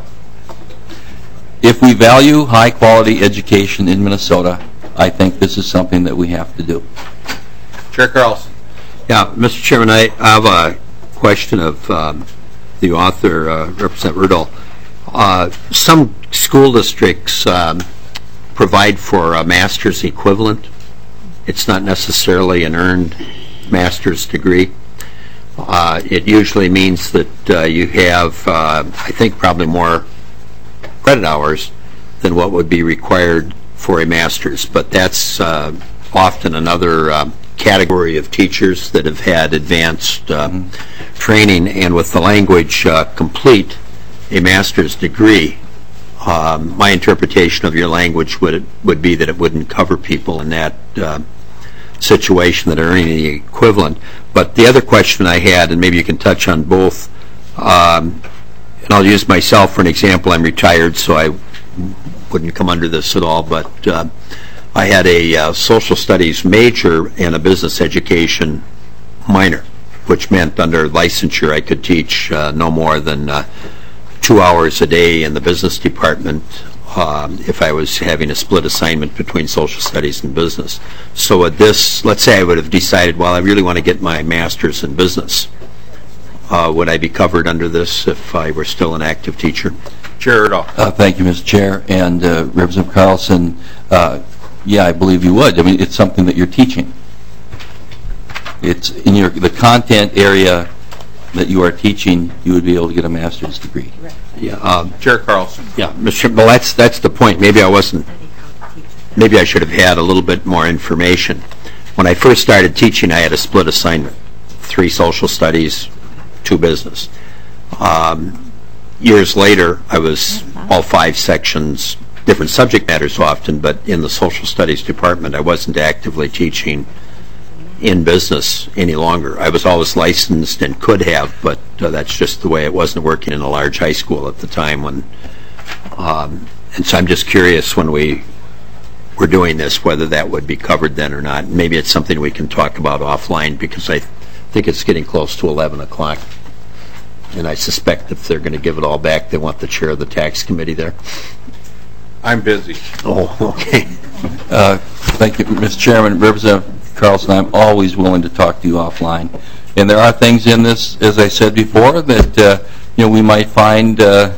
[SPEAKER 15] if we value high-quality education in Minnesota, I think this is something that we have to do.
[SPEAKER 2] Chair Carlson.
[SPEAKER 14] Yeah, Mister Chairman, I have a question of um, the author, uh, Representative Erdahl. Uh, some school districts um, provide for a master's equivalent. It's not necessarily an earned master's degree. Uh, it usually means that uh, you have, uh, I think, probably more credit hours than what would be required for a master's. But that's uh, often another uh, category of teachers that have had advanced uh, mm-hmm. training, and with the language uh, complete a master's degree. Um, my interpretation of your language would would be that it wouldn't cover people in that uh, situation that are earning the equivalent. But the other question I had, and maybe you can touch on both, um, and I'll use myself for an example. I'm retired, so I wouldn't come under this at all, but uh, I had a uh, social studies major and a business education minor, which meant under licensure I could teach uh, no more than uh, two hours a day in the business department um, if I was having a split assignment between social studies and business. So at this, let's say I would have decided, well, I really want to get my master's in business. Uh, would I be covered under this if I were still an active teacher?
[SPEAKER 2] Chair Erdahl.
[SPEAKER 15] Uh, thank you, Mister Chair. And uh, Representative Carlson, uh, yeah, I believe you would. I mean, it's something that you're teaching. It's in your the content area that you are teaching, you would be able to get a master's degree.
[SPEAKER 14] Right. Yeah, um,
[SPEAKER 2] Chair Carlson.
[SPEAKER 14] Yeah, Mister Well, that's that's the point. Maybe I wasn't. Maybe I should have had a little bit more information. When I first started teaching, I had a split assignment: three social studies, two business. Um, years later, I was all five sections, different subject matters often, but in the social studies department, I wasn't actively teaching in business any longer. I was always licensed and could have, but uh, that's just the way it wasn't working in a large high school at the time. When, um, and so I'm just curious when we were doing this whether that would be covered then or not. Maybe it's something we can talk about offline, because I th think it's getting close to eleven o'clock. And I suspect if they're going to give it all back, they want the chair of the tax committee there.
[SPEAKER 2] I'm busy.
[SPEAKER 14] Oh, okay.
[SPEAKER 15] Uh, thank you, Mister Chairman. Representative Carlson, I'm always willing to talk to you offline. And there are things in this, as I said before, that uh, you know we might find uh,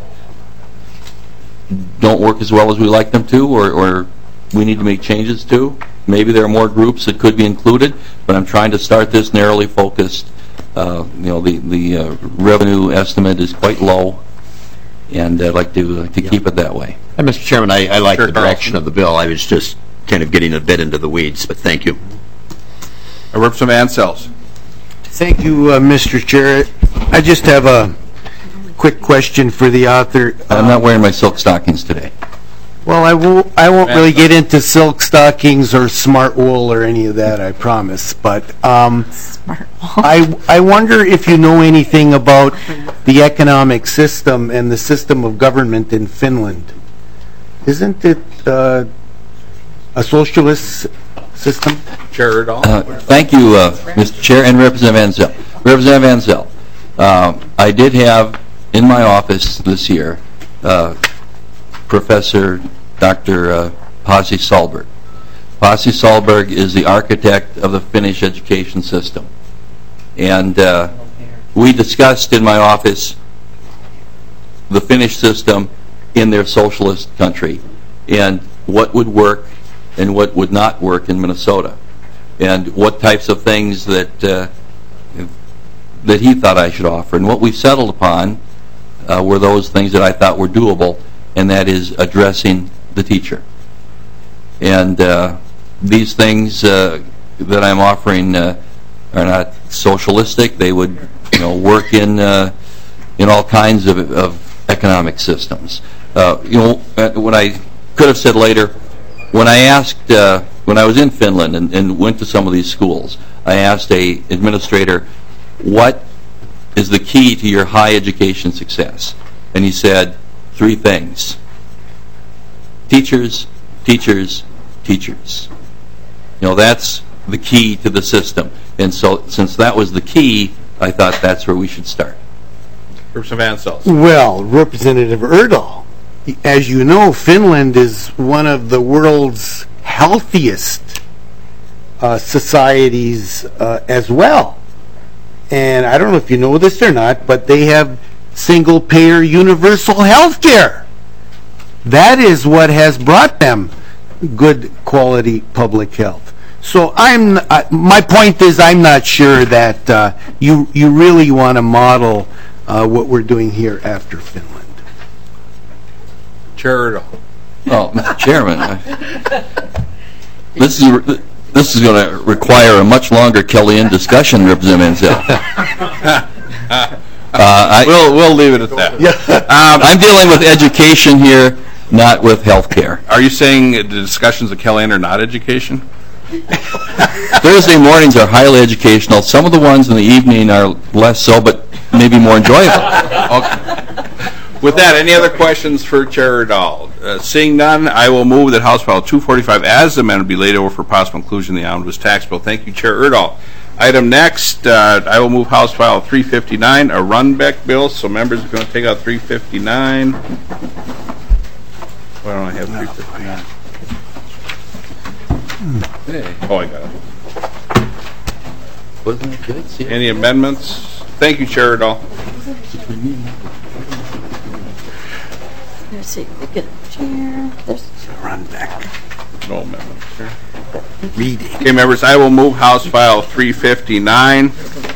[SPEAKER 15] don't work as well as we like them to, or, or we need to make changes to. Maybe there are more groups that could be included, but I'm trying to start this narrowly focused. Uh, you know, the the uh, revenue estimate is quite low, and I'd like to uh, to yeah. keep it that way.
[SPEAKER 14] And Mister Chairman, I, I like
[SPEAKER 2] sure,
[SPEAKER 14] the direction Carlson. of the bill. I was just kind of getting a bit into the weeds, but thank you.
[SPEAKER 2] Uh, Representative Ansels.
[SPEAKER 18] Thank you, uh, Mister Chair. I just have a quick question for the author.
[SPEAKER 15] I'm not wearing my silk stockings today.
[SPEAKER 18] Well, I won't, I won't really get into silk stockings or smart wool or any of that, I promise. But um, I, I wonder if you know anything about the economic system and the system of government in Finland. Isn't it uh, a socialist system?
[SPEAKER 2] Chair Erdahl.
[SPEAKER 15] Uh, thank you, uh, Mister Chair, and Representative Ansel. Representative Ansel, uh, I did have in my office this year uh, Professor Doctor Uh, Pasi Sahlberg. Pasi Sahlberg is the architect of the Finnish education system. And uh, we discussed in my office the Finnish system in their socialist country and what would work and what would not work in Minnesota, and what types of things that uh, that he thought I should offer. And what we settled upon uh, were those things that I thought were doable, and that is addressing the teacher. And uh, these things uh, that I'm offering uh, are not socialistic. They would, you know, work in uh, in all kinds of, of economic systems. Uh, you know, what I could have said later, when I asked, uh, when I was in Finland and, and went to some of these schools, I asked a administrator, what is the key to your high education success? And he said, three things. Teachers, teachers, teachers. You know, that's the key to the system. And so, since that was the key, I thought that's where we should start.
[SPEAKER 2] Representative Ansel.
[SPEAKER 18] Well, Representative Erdahl, as you know, Finland is one of the world's healthiest uh, societies uh, as well. And I don't know if you know this or not, but they have single-payer universal health care. That is what has brought them good quality public health. So I'm, uh, my point is, I'm not sure that uh, you you really want to model uh, what we're doing here after Finland.
[SPEAKER 2] Chair Erdahl.
[SPEAKER 15] Oh, Mister Chairman, I, this is this is going to require a much longer Kellyanne discussion, Representative Ansel. Uh, I,
[SPEAKER 2] we'll we'll leave it at that.
[SPEAKER 15] um, I'm dealing with education here, not with health care.
[SPEAKER 2] Are you saying the discussions of Kellyanne are not education?
[SPEAKER 15] Thursday mornings are highly educational. Some of the ones in the evening are less so, but maybe more enjoyable.
[SPEAKER 2] Okay. With that, any other questions for Chair Erdahl? Uh, seeing none, I will move that House File two forty-five as amended be laid over for possible inclusion in the omnibus tax bill. Thank you, Chair Erdahl. Item next, uh, I will move House File three fifty-nine, a Runbeck bill. So members, if you want to take out three fifty-nine. Why don't I have three fifty-nine? Hey. Oh, I got it.
[SPEAKER 15] Wasn't it good? See,
[SPEAKER 2] any amendments? Thank you, Chair Erdahl.
[SPEAKER 16] Let's see, we get a chair. There's
[SPEAKER 18] Runbeck.
[SPEAKER 2] No amendments, sir.
[SPEAKER 18] Reading.
[SPEAKER 2] Okay, members, I will move House File three fifty-nine.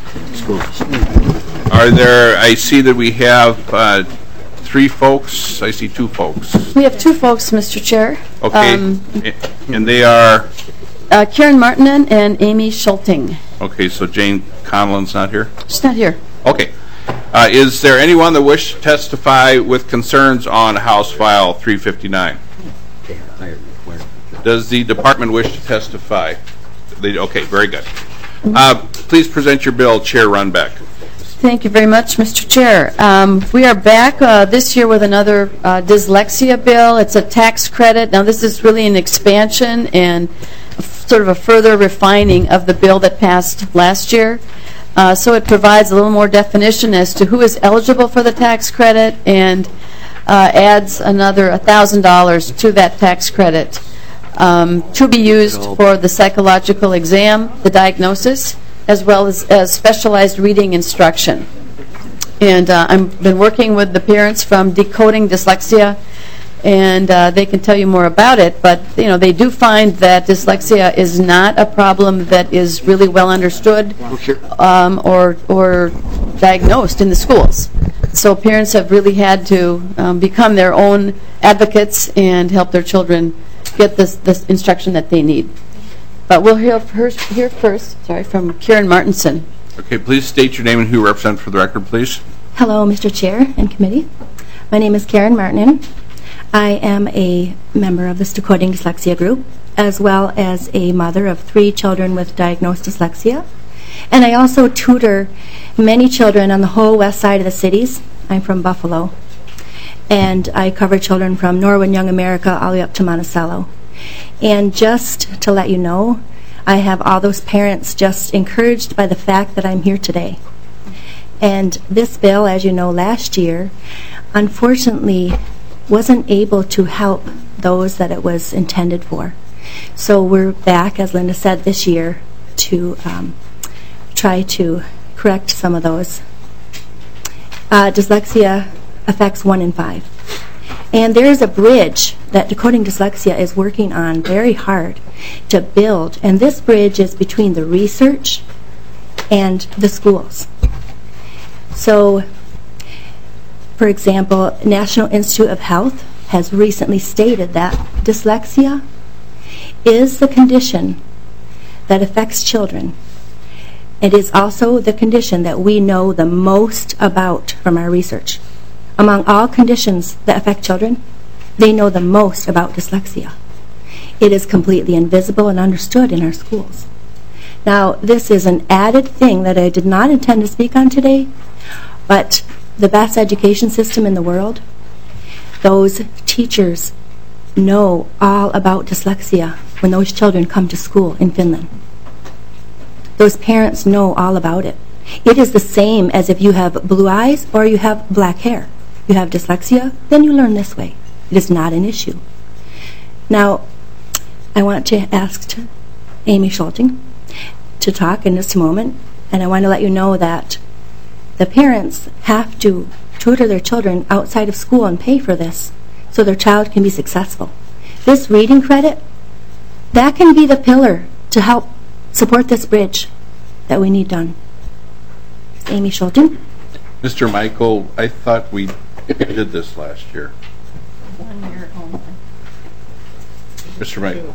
[SPEAKER 2] Are there, I see that we have uh, three folks. I see two folks.
[SPEAKER 19] We have two folks, Mister Chair.
[SPEAKER 2] Okay,
[SPEAKER 19] Um,
[SPEAKER 2] and they are?
[SPEAKER 19] uh, Karen Martinen and Amy Schulting.
[SPEAKER 2] Okay, so Jane Conlon's not here?
[SPEAKER 19] She's not here.
[SPEAKER 2] Okay. Uh, is there anyone that wishes to testify with concerns on House File three fifty-nine? Does the department wish to testify? They, okay, very good. Uh, please present your bill, Chair Runbeck.
[SPEAKER 19] Thank you very much, Mister Chair. Um, we are back uh, this year with another uh, dyslexia bill. It's a tax credit. Now, this is really an expansion and sort of a further refining of the bill that passed last year. Uh, so it provides a little more definition as to who is eligible for the tax credit and uh, adds another one thousand dollars to that tax credit um, to be used for the psychological exam, the diagnosis, as well as, as specialized reading instruction. And uh, I've been working with the parents from Decoding Dyslexia, and uh, they can tell you more about it, but you know, they do find that dyslexia is not a problem that is really well understood um, or, or diagnosed in the schools. So parents have really had to um, become their own advocates and help their children get this, this instruction that they need. But we'll hear first, hear first sorry, from Karen Martinson.
[SPEAKER 2] Okay, please state your name and who you represent for the record, please.
[SPEAKER 20] Hello, Mister Chair and committee. My name is Karen Martinen. I am a member of the Decoding Dyslexia Group, as well as a mother of three children with diagnosed dyslexia. And I also tutor many children on the whole west side of the cities. I'm from Buffalo. And I cover children from Norwood, Young America, all the way up to Monticello. And just to let you know, I have all those parents just encouraged by the fact that I'm here today. And this bill, as you know, last year, unfortunately, wasn't able to help those that it was intended for. So we're back, as Linda said, this year to um, try to correct some of those. Uh, dyslexia affects one in five. And there's a bridge that Decoding Dyslexia is working on very hard to build. And this bridge is between the research and the schools. So, for example, National Institute of Health has recently stated that dyslexia is the condition that affects children. It is also the condition that we know the most about from our research. Among all conditions that affect children, they know the most about dyslexia. It is completely invisible and understood in our schools. Now, this is an added thing that I did not intend to speak on today, but the best education system in the world, those teachers know all about dyslexia when those children come to school in Finland. Those parents know all about it. It is the same as if you have blue eyes or you have black hair. You have dyslexia, then you learn this way. It is not an issue. Now, I want to ask Amy Schulting to talk in just a moment, and I want to let you know that the parents have to tutor their children outside of school and pay for this so their child can be successful. This reading credit, that can be the pillar to help support this bridge that we need done. Amy Schulten.
[SPEAKER 2] Mister Michael, I thought we did this last year.
[SPEAKER 11] One year only.
[SPEAKER 2] Mister Michael.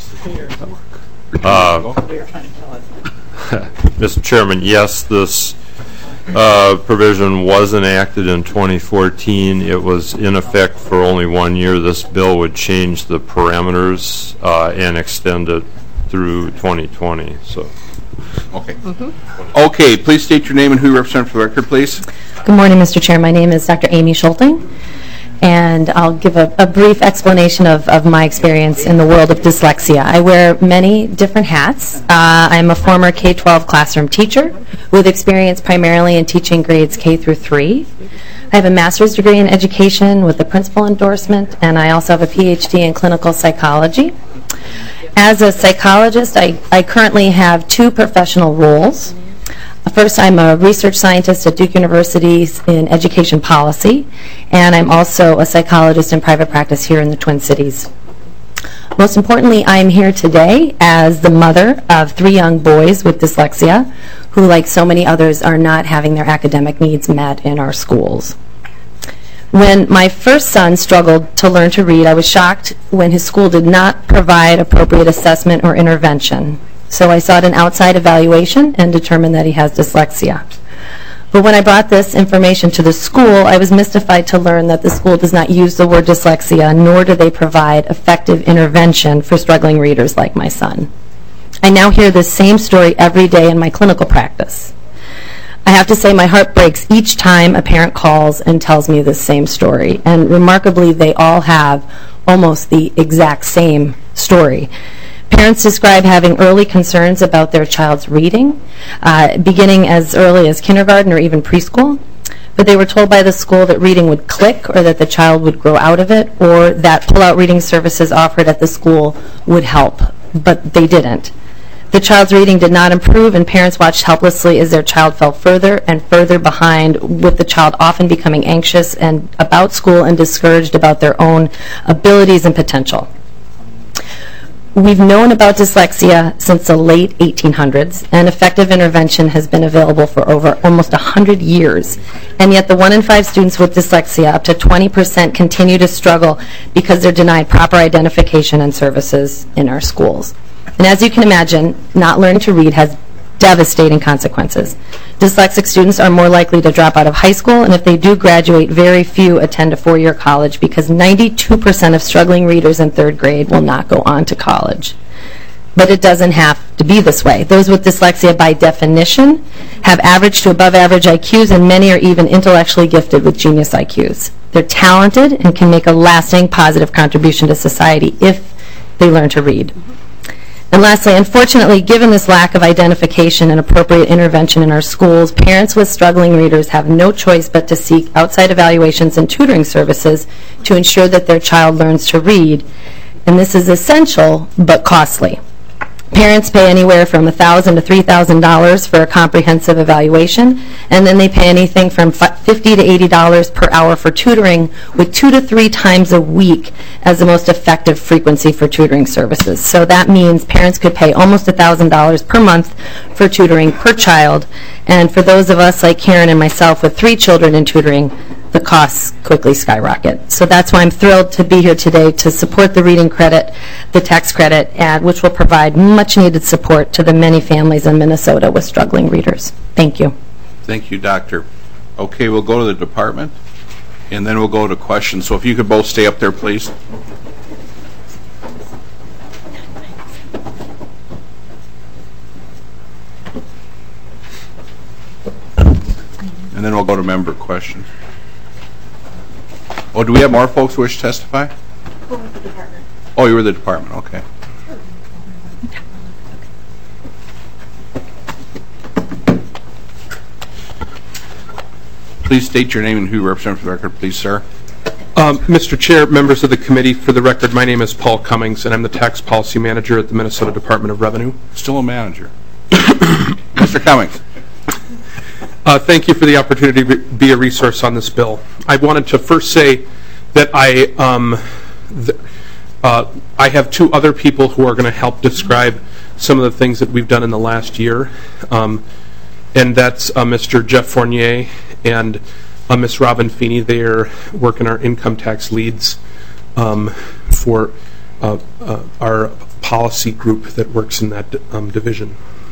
[SPEAKER 10] Uh, Mister Chairman, yes, this uh, provision was enacted in twenty fourteen. It was in effect for only one year. This bill would change the parameters uh, and extend it through twenty twenty. So,
[SPEAKER 2] okay. Mm-hmm. Okay, please state your name and who you represent for the record, please.
[SPEAKER 21] Good morning, Mister Chair. My name is Doctor Amy Schulting, and I'll give a, a brief explanation of, of my experience in the world of dyslexia. I wear many different hats. Uh, I'm a former K twelve classroom teacher with experience primarily in teaching grades K through three. I have a master's degree in education with a principal endorsement, and I also have a P H D in clinical psychology. As a psychologist, I, I currently have two professional roles. First, I'm a research scientist at Duke University in education policy, and I'm also a psychologist in private practice here in the Twin Cities. Most importantly, I'm here today as the mother of three young boys with dyslexia who, like so many others, are not having their academic needs met in our schools. When my first son struggled to learn to read, I was shocked when his school did not provide appropriate assessment or intervention. So I sought an outside evaluation and determined that he has dyslexia. But when I brought this information to the school, I was mystified to learn that the school does not use the word dyslexia, nor do they provide effective intervention for struggling readers like my son. I now hear this same story every day in my clinical practice. I have to say my heart breaks each time a parent calls and tells me this same story. And remarkably, they all have almost the exact same story. Parents describe having early concerns about their child's reading, uh, beginning as early as kindergarten or even preschool. But they were told by the school that reading would click or that the child would grow out of it or that pull-out reading services offered at the school would help. But they didn't. The child's reading did not improve, and parents watched helplessly as their child fell further and further behind, with the child often becoming anxious and about school and discouraged about their own abilities and potential. We've known about dyslexia since the late eighteen hundreds, and effective intervention has been available for over almost one hundred years. And yet the one in five students with dyslexia, up to twenty percent, continue to struggle because they're denied proper identification and services in our schools. And as you can imagine, not learning to read has devastating consequences. Dyslexic students are more likely to drop out of high school, and if they do graduate, very few attend a four-year college because ninety-two percent of struggling readers in third grade will not go on to college. But it doesn't have to be this way. Those with dyslexia, by definition, have average to above average I Qs, and many are even intellectually gifted with genius I Qs. They're talented and can make a lasting positive contribution to society if they learn to read. And lastly, unfortunately, given this lack of identification and appropriate intervention in our schools, parents with struggling readers have no choice but to seek outside evaluations and tutoring services to ensure that their child learns to read. And this is essential but costly. Parents pay anywhere from one thousand dollars to three thousand dollars for a comprehensive evaluation, and then they pay anything from fifty to eighty dollars per hour for tutoring, with two to three times a week as the most effective frequency for tutoring services. So that means parents could pay almost one thousand dollars per month for tutoring per child, and for those of us like Karen and myself with three children in tutoring, the costs quickly skyrocket. So that's why I'm thrilled to be here today to support the reading credit, the tax credit, and which will provide much needed support to the many families in Minnesota with struggling readers. Thank you.
[SPEAKER 2] Thank you, Doctor. Okay, we'll go to the department, and then we'll go to questions. So if you could both stay up there, please. And then we'll go to member questions. Oh, do we have more folks who wish to testify?
[SPEAKER 1] We're with the department.
[SPEAKER 2] Oh, you were the department, okay. Please state your name and who you represent for the record, please, sir.
[SPEAKER 22] Um, Mister Chair, members of the committee, for the record, my name is Paul Cummings, and I'm the tax policy manager at the Minnesota Department of Revenue.
[SPEAKER 2] Still a manager. Mister Cummings.
[SPEAKER 22] Uh, thank you for the opportunity to be a resource on this bill. I wanted to first say that I, um, th uh, I have two other people who are going to help describe some of the things that we've done in the last year, um, and that's uh, Mister Jeff Fournier and uh, Miss Robin Feeney. They are working our income tax leads um, for uh, uh, our policy group that works in that um, division.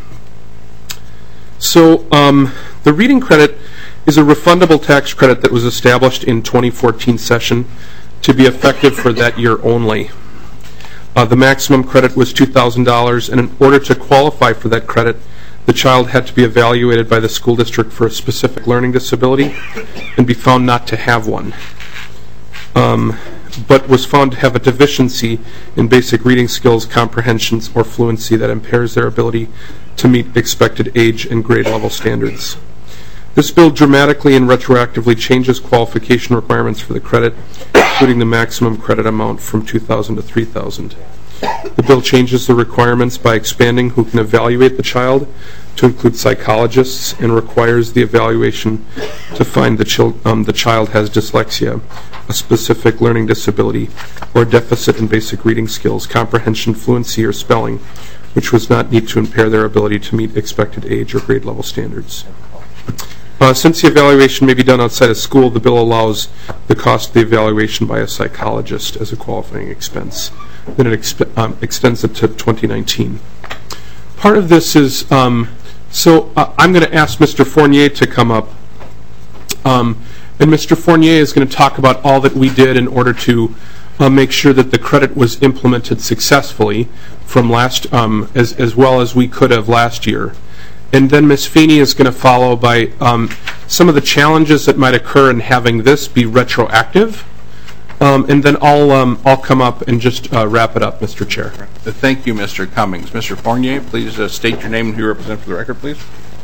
[SPEAKER 22] So um, the reading credit is a refundable tax credit that was established in twenty fourteen session to be effective for that year only. Uh, the maximum credit was two thousand dollars, and in order to qualify for that credit, the child had to be evaluated by the school district for a specific learning disability and be found not to have one, um, but was found to have a deficiency in basic reading skills, comprehensions, or fluency that impairs their ability to meet expected age and grade level standards. This bill dramatically and retroactively changes qualification requirements for the credit, including the maximum credit amount from two thousand dollars to three thousand dollars. The bill changes the requirements by expanding who can evaluate the child to include psychologists, and requires the evaluation to find the, chil um, the child has dyslexia, a specific learning disability, or deficit in basic reading skills, comprehension, fluency, or spelling, which was not need to impair their ability to meet expected age or grade level standards. Uh, since the evaluation may be done outside of school, the bill allows the cost of the evaluation by a psychologist as a qualifying expense. Then it exp um, extends it to twenty nineteen. Part of this is, um, so uh, I'm going to ask Mister Fournier to come up, um, and Mister Fournier is going to talk about all that we did in order to Uh, make sure that the credit was implemented successfully from last, um, as, as well as we could have last year. And then Miz Feeney is going to follow by um, some of the challenges that might occur in having this be retroactive. Um, and then I'll, um, I'll come up and just uh, wrap it up, Mister Chair.
[SPEAKER 2] Thank you, Mister Cummings. Mister Fournier, please uh, state your name and who you represent for the record, please.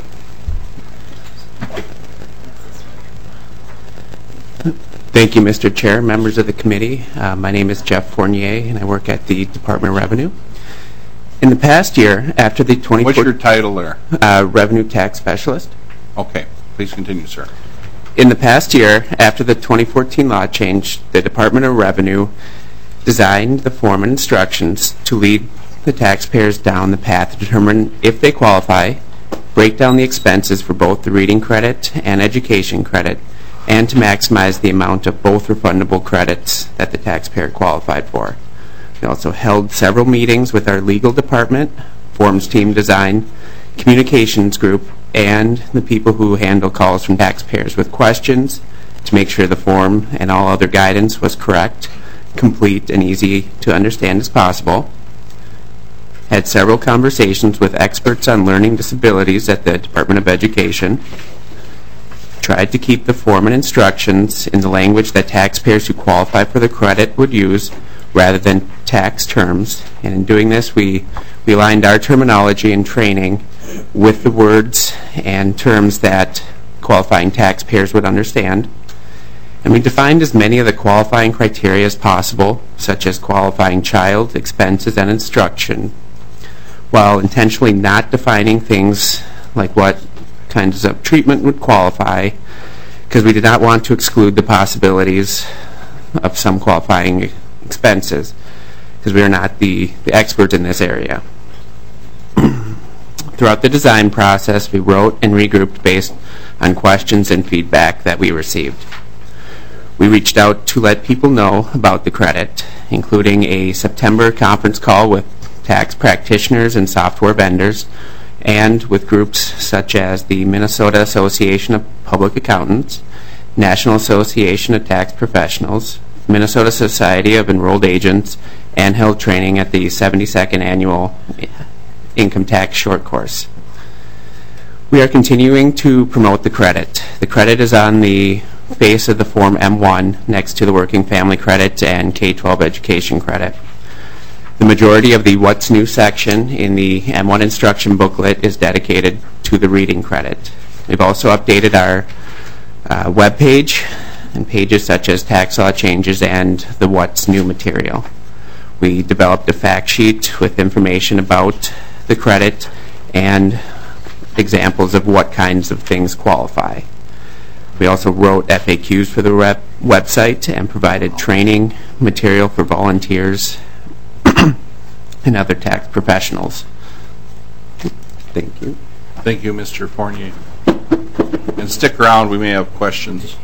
[SPEAKER 23] Thank you, Mister Chair, members of the committee. Uh, my name is Jeff Fournier, and I work at the Department of Revenue. In the past year, after the twenty
[SPEAKER 2] What's your title there?
[SPEAKER 23] Uh, Revenue Tax Specialist.
[SPEAKER 2] Okay, please continue, sir.
[SPEAKER 23] In the past year, after the twenty fourteen law change, the Department of Revenue designed the form and instructions to lead the taxpayers down the path to determine if they qualify, break down the expenses for both the reading credit and education credit, and to maximize the amount of both refundable credits that the taxpayer qualified for. We also held several meetings with our legal department, forms team design, communications group, and the people who handle calls from taxpayers with questions to make sure the form and all other guidance was correct, complete, and easy to understand as possible. Had several conversations with experts on learning disabilities at the Department of Education. Tried to keep the form and instructions in the language that taxpayers who qualify for the credit would use rather than tax terms. And in doing this, we, we aligned our terminology and training with the words and terms that qualifying taxpayers would understand. And we defined as many of the qualifying criteria as possible, such as qualifying child, expenses, and instruction, while intentionally not defining things like what kinds of treatment would qualify, because we did not want to exclude the possibilities of some qualifying expenses, because we are not the, the experts in this area. Throughout the design process, we wrote and regrouped based on questions and feedback that we received. We reached out to let people know about the credit, including a September conference call with tax practitioners and software vendors, and with groups such as the Minnesota Association of Public Accountants, National Association of Tax Professionals, Minnesota Society of Enrolled Agents, and held training at the seventy-second Annual Income Tax Short Course. We are continuing to promote the credit. The credit is on the face of the Form M one next to the Working Family Credit and K twelve Education Credit. The majority of the What's New section in the M one instruction booklet is dedicated to the reading credit. We've also updated our uh, web page and pages such as tax law changes and the What's New material. We developed a fact sheet with information about the credit and examples of what kinds of things qualify. We also wrote F A Qs for the rep website and provided training material for volunteers and other tax professionals. Thank you.
[SPEAKER 2] Thank you, Mister Fournier. And stick around, we may have questions.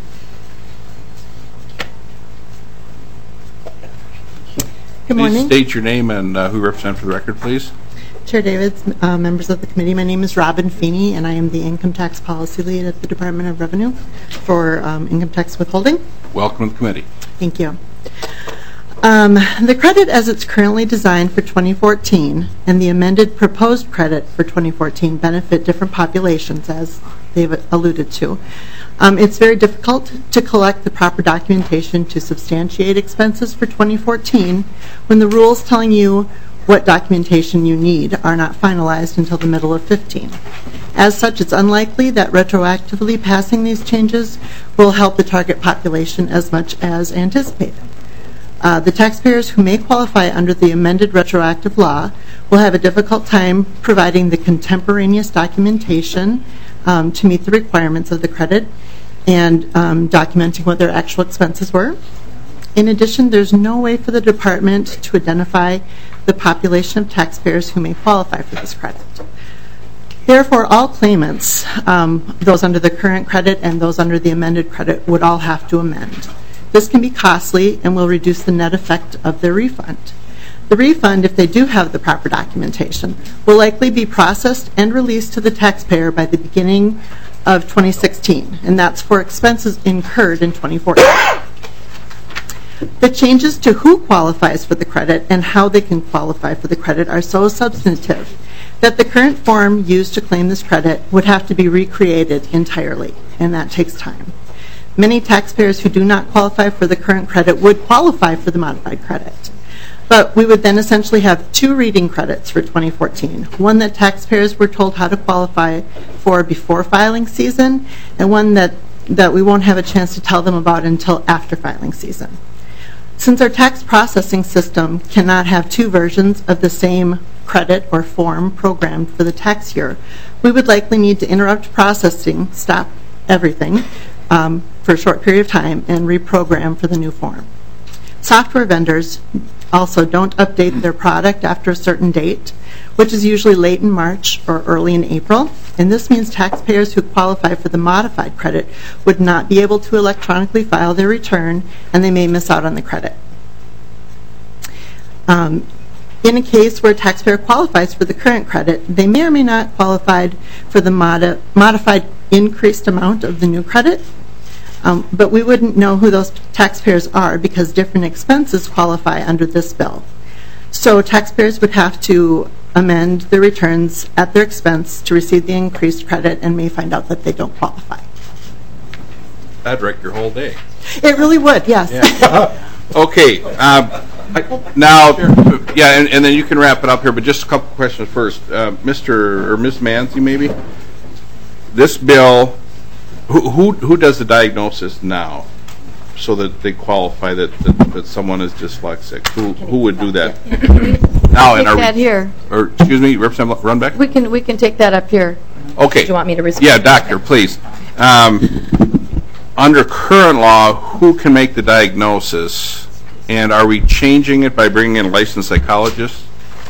[SPEAKER 1] Good morning.
[SPEAKER 2] Please state your name and uh, who you represent for the record, please.
[SPEAKER 1] Chair Davids, uh, members of the committee, my name is Robin Feeney, and I am the Income Tax Policy Lead at the Department of Revenue for um, income tax withholding.
[SPEAKER 2] Welcome to the committee.
[SPEAKER 1] Thank you. Um, the credit as it's currently designed for twenty fourteen and the amended proposed credit for twenty fourteen benefit different populations, as they've alluded to. Um, it's very difficult to collect the proper documentation to substantiate expenses for twenty fourteen when the rules telling you what documentation you need are not finalized until the middle of fifteen. As such, it's unlikely that retroactively passing these changes will help the target population as much as anticipated. Uh, the taxpayers who may qualify under the amended retroactive law will have a difficult time providing the contemporaneous documentation um, to meet the requirements of the credit and um, documenting what their actual expenses were. In addition, there's no way for the department to identify the population of taxpayers who may qualify for this credit. Therefore, all claimants, um, those under the current credit and those under the amended credit, would all have to amend. This can be costly and will reduce the net effect of their refund. The refund, if they do have the proper documentation, will likely be processed and released to the taxpayer by the beginning of twenty sixteen, and that's for expenses incurred in twenty fourteen. The changes to who qualifies for the credit and how they can qualify for the credit are so substantive that the current form used to claim this credit would have to be recreated entirely, and that takes time. Many taxpayers who do not qualify for the current credit would qualify for the modified credit. But we would then essentially have two reading credits for twenty fourteen, one that taxpayers were told how to qualify for before filing season, and one that, that we won't have a chance to tell them about until after filing season. Since our tax processing system cannot have two versions of the same credit or form programmed for the tax year, we would likely need to interrupt processing, stop everything um, for a short period of time, and reprogram for the new form. Software vendors also don't update their product after a certain date, which is usually late in March or early in April, and this means taxpayers who qualify for the modified credit would not be able to electronically file their return, and they may miss out on the credit. Um, in a case where a taxpayer qualifies for the current credit, they may or may not qualify for the modi- modified increased amount of the new credit, um, but we wouldn't know who those taxpayers are because different expenses qualify under this bill. So taxpayers would have to amend their returns at their expense to receive the increased credit and may find out that they don't qualify.
[SPEAKER 2] That'd wreck your whole day.
[SPEAKER 1] It really would, yes.
[SPEAKER 2] Yeah. Okay. Um, now, yeah, and, and then you can wrap it up here, but just a couple questions first. Uh, Mister or Miz Manzi, maybe? This bill, who, who who does the diagnosis now so that they qualify that, that, that someone is dyslexic? Who who would do that? Now,
[SPEAKER 19] Take
[SPEAKER 2] and
[SPEAKER 19] that here.
[SPEAKER 2] Or, excuse me, Representative Runbeck?
[SPEAKER 19] We can, we can take that up here.
[SPEAKER 2] Okay.
[SPEAKER 21] Do you want me to respond?
[SPEAKER 2] Yeah, doctor, please. Um, under current law, who can make the diagnosis, and are we changing it by bringing in licensed psychologists?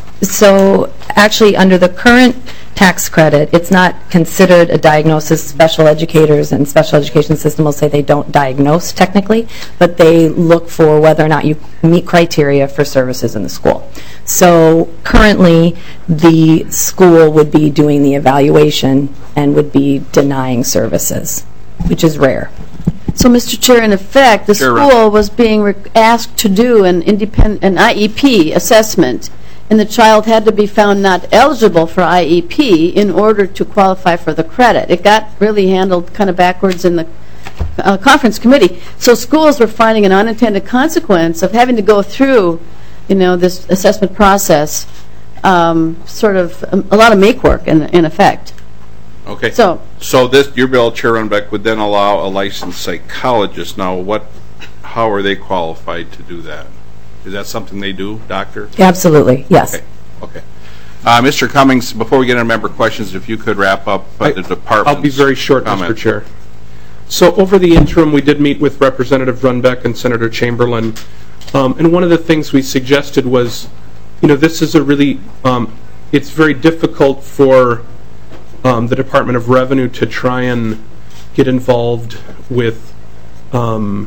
[SPEAKER 21] So actually, under the current tax credit, it's not considered a diagnosis. Special educators and special education system will say they don't diagnose technically, but they look for whether or not you meet criteria for services in the school. So currently, the school would be doing the evaluation and would be denying services, which is rare.
[SPEAKER 19] So, Mister Chair, in effect, the
[SPEAKER 2] Chair,
[SPEAKER 19] school was being re- asked to do an independent, an I E P assessment, and the child had to be found not eligible for I E P in order to qualify for the credit. It got really handled kind of backwards in the uh, conference committee. So schools were finding an unintended consequence of having to go through, you know, this assessment process, um, sort of um, a lot of make work in, in effect.
[SPEAKER 2] Okay.
[SPEAKER 19] So,
[SPEAKER 2] so this your bill, Chair Runbeck, would then allow a licensed psychologist. Now, what? How are they qualified to do that? Is that something they do, doctor?
[SPEAKER 21] Absolutely, yes.
[SPEAKER 2] Okay. Okay. Uh, Mister Cummings, before we get into member questions, if you could wrap up uh,
[SPEAKER 22] I,
[SPEAKER 2] the department.
[SPEAKER 22] I'll be very short,
[SPEAKER 2] comment.
[SPEAKER 22] Mister Chair. So over the interim, we did meet with Representative Runbeck and Senator Chamberlain, um, and one of the things we suggested was, you know, this is a really, um, it's very difficult for um, the Department of Revenue to try and get involved with um,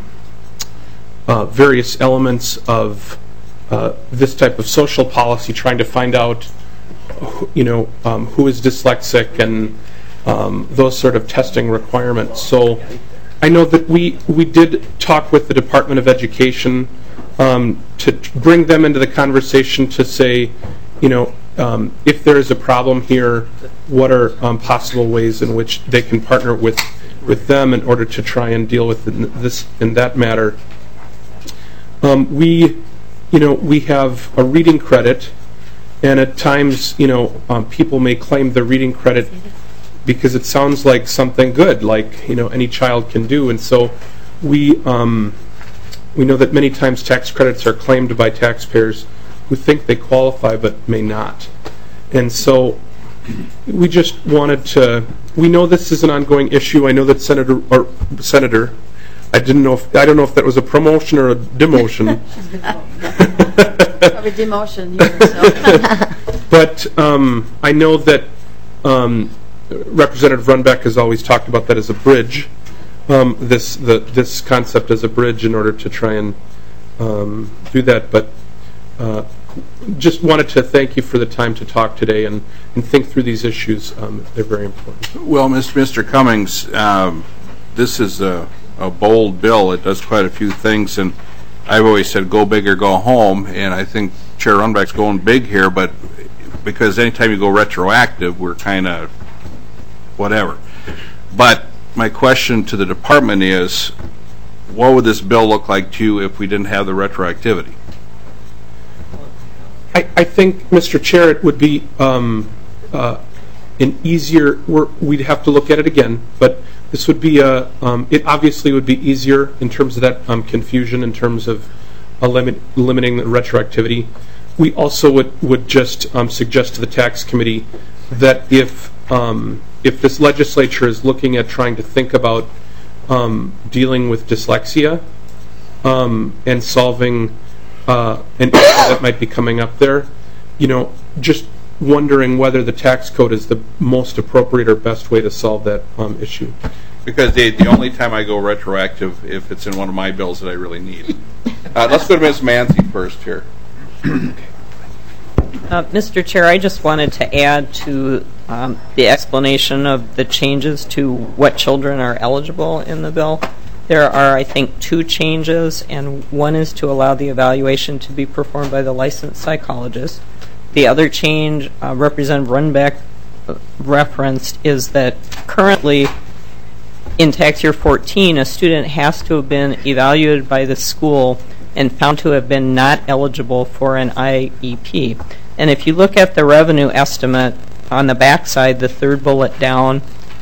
[SPEAKER 22] uh, various elements of uh, this type of social policy, trying to find out, you know, um, who is dyslexic and um, those sort of testing requirements. So I know that we, we did talk with the Department of Education um, to bring them into the conversation to say, you know, um, if there is a problem here, what are um, possible ways in which they can partner with, with them in order to try and deal with this in that matter. Um, we, you know, we have a reading credit, and at times, you know, um, people may claim the reading credit because it sounds like something good, like, you know, any child can do. And so we um, we know that many times tax credits are claimed by taxpayers who think they qualify but may not. And so we just wanted to, we know this is an ongoing issue. I know that Senator, or Senator, I didn't know if, I don't know if that was a promotion or a demotion.
[SPEAKER 19] Probably demotion here. So.
[SPEAKER 22] But um, I know that um, Representative Runbeck has always talked about that as a bridge, um, this the, this concept as a bridge in order to try and um, do that. But uh, just wanted to thank you for the time to talk today and, and think through these issues. Um, they're very important.
[SPEAKER 2] Well, Mister Cummings, um, this is a, a bold bill. It does quite a few things, and I've always said go big or go home, and I think Chair Runbeck's going big here, but because anytime you go retroactive, we're kind of whatever. But my question to the department is, what would this bill look like to you if we didn't have the retroactivity?
[SPEAKER 22] I, I think, Mister Chair, it would be um, uh, an easier, we're, we'd have to look at it again, but this would be a, um, it obviously would be easier in terms of that um, confusion, in terms of uh, limit, limiting the retroactivity. We also would, would just um, suggest to the tax committee that if um, if this legislature is looking at trying to think about um, dealing with dyslexia um, and solving uh, an issue that might be coming up there, you know, just wondering whether the tax code is the most appropriate or best way to solve that um, issue.
[SPEAKER 2] Because the, the only time I go retroactive if it's in one of my bills that I really need. Uh, let's go to Miz Manzi first here.
[SPEAKER 13] Uh, Mister Chair, I just wanted to add to um, the explanation of the changes to what children are eligible in the bill. There are, I think, two changes, and one is to allow the evaluation to be performed by the licensed psychologist. The other change uh, Representative Runbeck referenced is that currently in tax year fourteen, a student has to have been evaluated by the school and found to have been not eligible for an I E P. And if you look at the revenue estimate on the backside, the third bullet down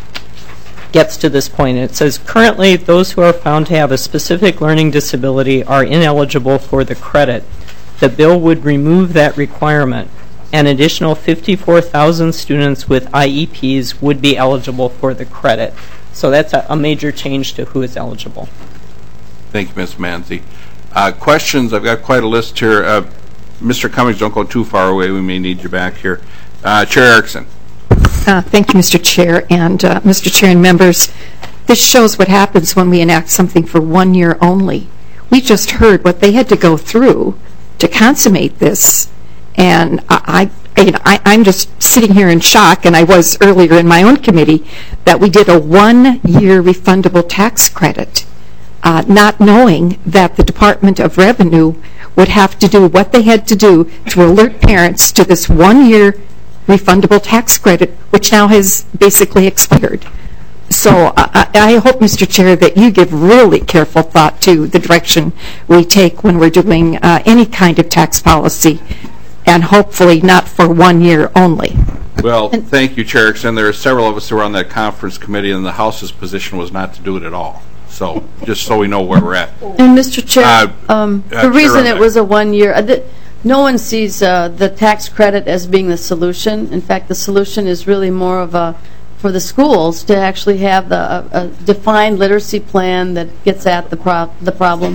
[SPEAKER 13] gets to this point. It says, currently, those who are found to have a specific learning disability are ineligible for the credit. The bill would remove that requirement. An additional fifty-four thousand students with I E Ps would be eligible for the credit. So that's a, a major change to who is eligible.
[SPEAKER 2] Thank you, Miz Manzi. Uh, questions? I've got quite a list here. Uh, Mister Cummings, don't go too far away. We may need you back here. Uh, Chair Erickson.
[SPEAKER 12] Uh, thank you, Mister Chair. And uh, Mister Chair and members, this shows what happens when we enact something for one year only. We just heard what they had to go through to consummate this. And I, I, you know, I, I'm just sitting here in shock, and I was earlier in my own committee, that we did a one-year refundable tax credit, uh, not knowing that the Department of Revenue would have to do what they had to do to alert parents to this one-year refundable tax credit, which now has basically expired. So I, I hope, Mister Chair, that you give really careful thought to the direction we take when we're doing uh, any kind of tax policy, and hopefully not for one year only.
[SPEAKER 2] Well, thank you, Chair Erickson. There are several of us who were on that conference committee, and the House's position was not to do it at all. So, just so we know where we're at.
[SPEAKER 19] And Mister Chair,
[SPEAKER 2] Uh,
[SPEAKER 19] um,
[SPEAKER 2] uh,
[SPEAKER 19] the reason
[SPEAKER 2] Chair
[SPEAKER 19] it was a one-year, uh, th- no one sees uh, the tax credit as being the solution. In fact, the solution is really more of a, for the schools to actually have the, a, a defined literacy plan that gets at the, pro- the problem.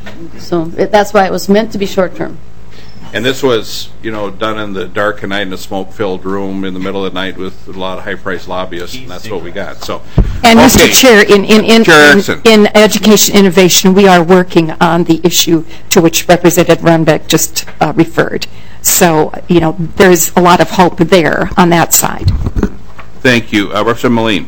[SPEAKER 19] So it, that's why it was meant to be short-term.
[SPEAKER 2] And this was, you know, done in the dark of night in a smoke-filled room in the middle of the night with a lot of high-priced lobbyists, and that's what we got. So,
[SPEAKER 12] And
[SPEAKER 2] okay.
[SPEAKER 12] Mister Chair, in, in, in,
[SPEAKER 2] Chair
[SPEAKER 12] in,
[SPEAKER 2] Erickson.
[SPEAKER 12] in education innovation, we are working on the issue to which Representative Runbeck just uh, referred. So, you know, there's a lot of hope there on that side.
[SPEAKER 2] Thank you. Uh, Representative Moline.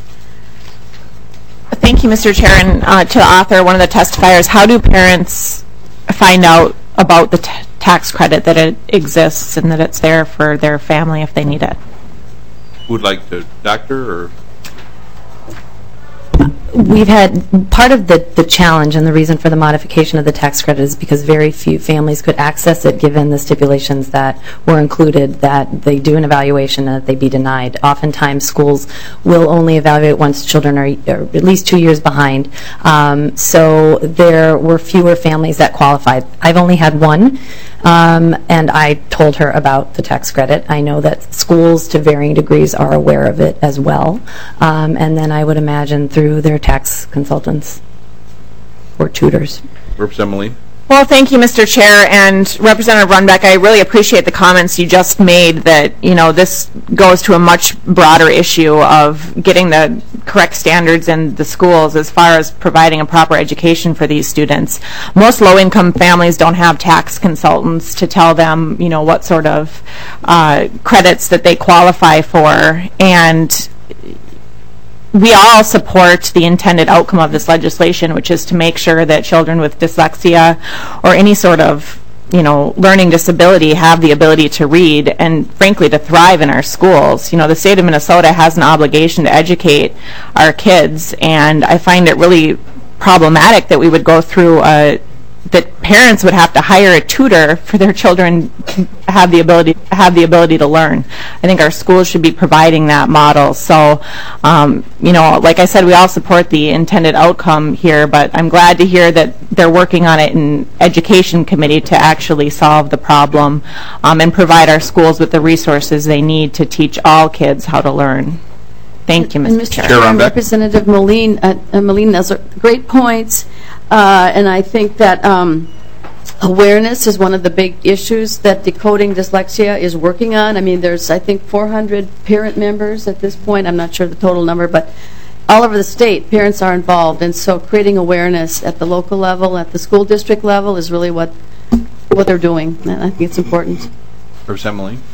[SPEAKER 4] Thank you, Mister Chair. And uh, to the author, one of the testifiers, how do parents find out about the t- tax credit, that it exists and that it's there for their family if they need it?
[SPEAKER 2] Who would like to, doctor or?
[SPEAKER 21] We've had, part of the, the challenge and the reason for the modification of the tax credit is because very few families could access it given the stipulations that were included, that they do an evaluation and that they be denied. Oftentimes schools will only evaluate once children are, are at least two years behind. Um, so there were fewer families that qualified. I've only had one, um, and I told her about the tax credit. I know that schools to varying degrees are aware of it as well. Um, and then I would imagine through their tax consultants or tutors.
[SPEAKER 2] Representative Moline.
[SPEAKER 4] Well, thank you, Mister Chair, and Representative Runbeck. I really appreciate the comments you just made that, you know, this goes to a much broader issue of getting the correct standards in the schools as far as providing a proper education for these students. Most low-income families don't have tax consultants to tell them, you know, what sort of uh, credits that they qualify for, and we all support the intended outcome of this legislation, which is to make sure that children with dyslexia or any sort of, you know, learning disability have the ability to read and, frankly, to thrive in our schools. You know, the state of Minnesota has an obligation to educate our kids, and I find it really problematic that we would go through a that parents would have to hire a tutor for their children to have the ability have the ability to learn. I think our schools should be providing that model. So, um, you know, like I said, we all support the intended outcome here, but I'm glad to hear that they're working on it in Education Committee to actually solve the problem um, and provide our schools with the resources they need to teach all kids how to learn. Thank you, Mister
[SPEAKER 19] And Mister
[SPEAKER 4] Chair.
[SPEAKER 19] Chair, and Representative Moline, uh, uh, Moline has great points, uh, and I think that um, awareness is one of the big issues that Decoding Dyslexia is working on. I mean, there's, I think, four hundred parent members at this point. I'm not sure the total number, but all over the state, parents are involved, and so creating awareness at the local level, at the school district level, is really what what they're doing, and I think it's important.
[SPEAKER 2] Representative Moline.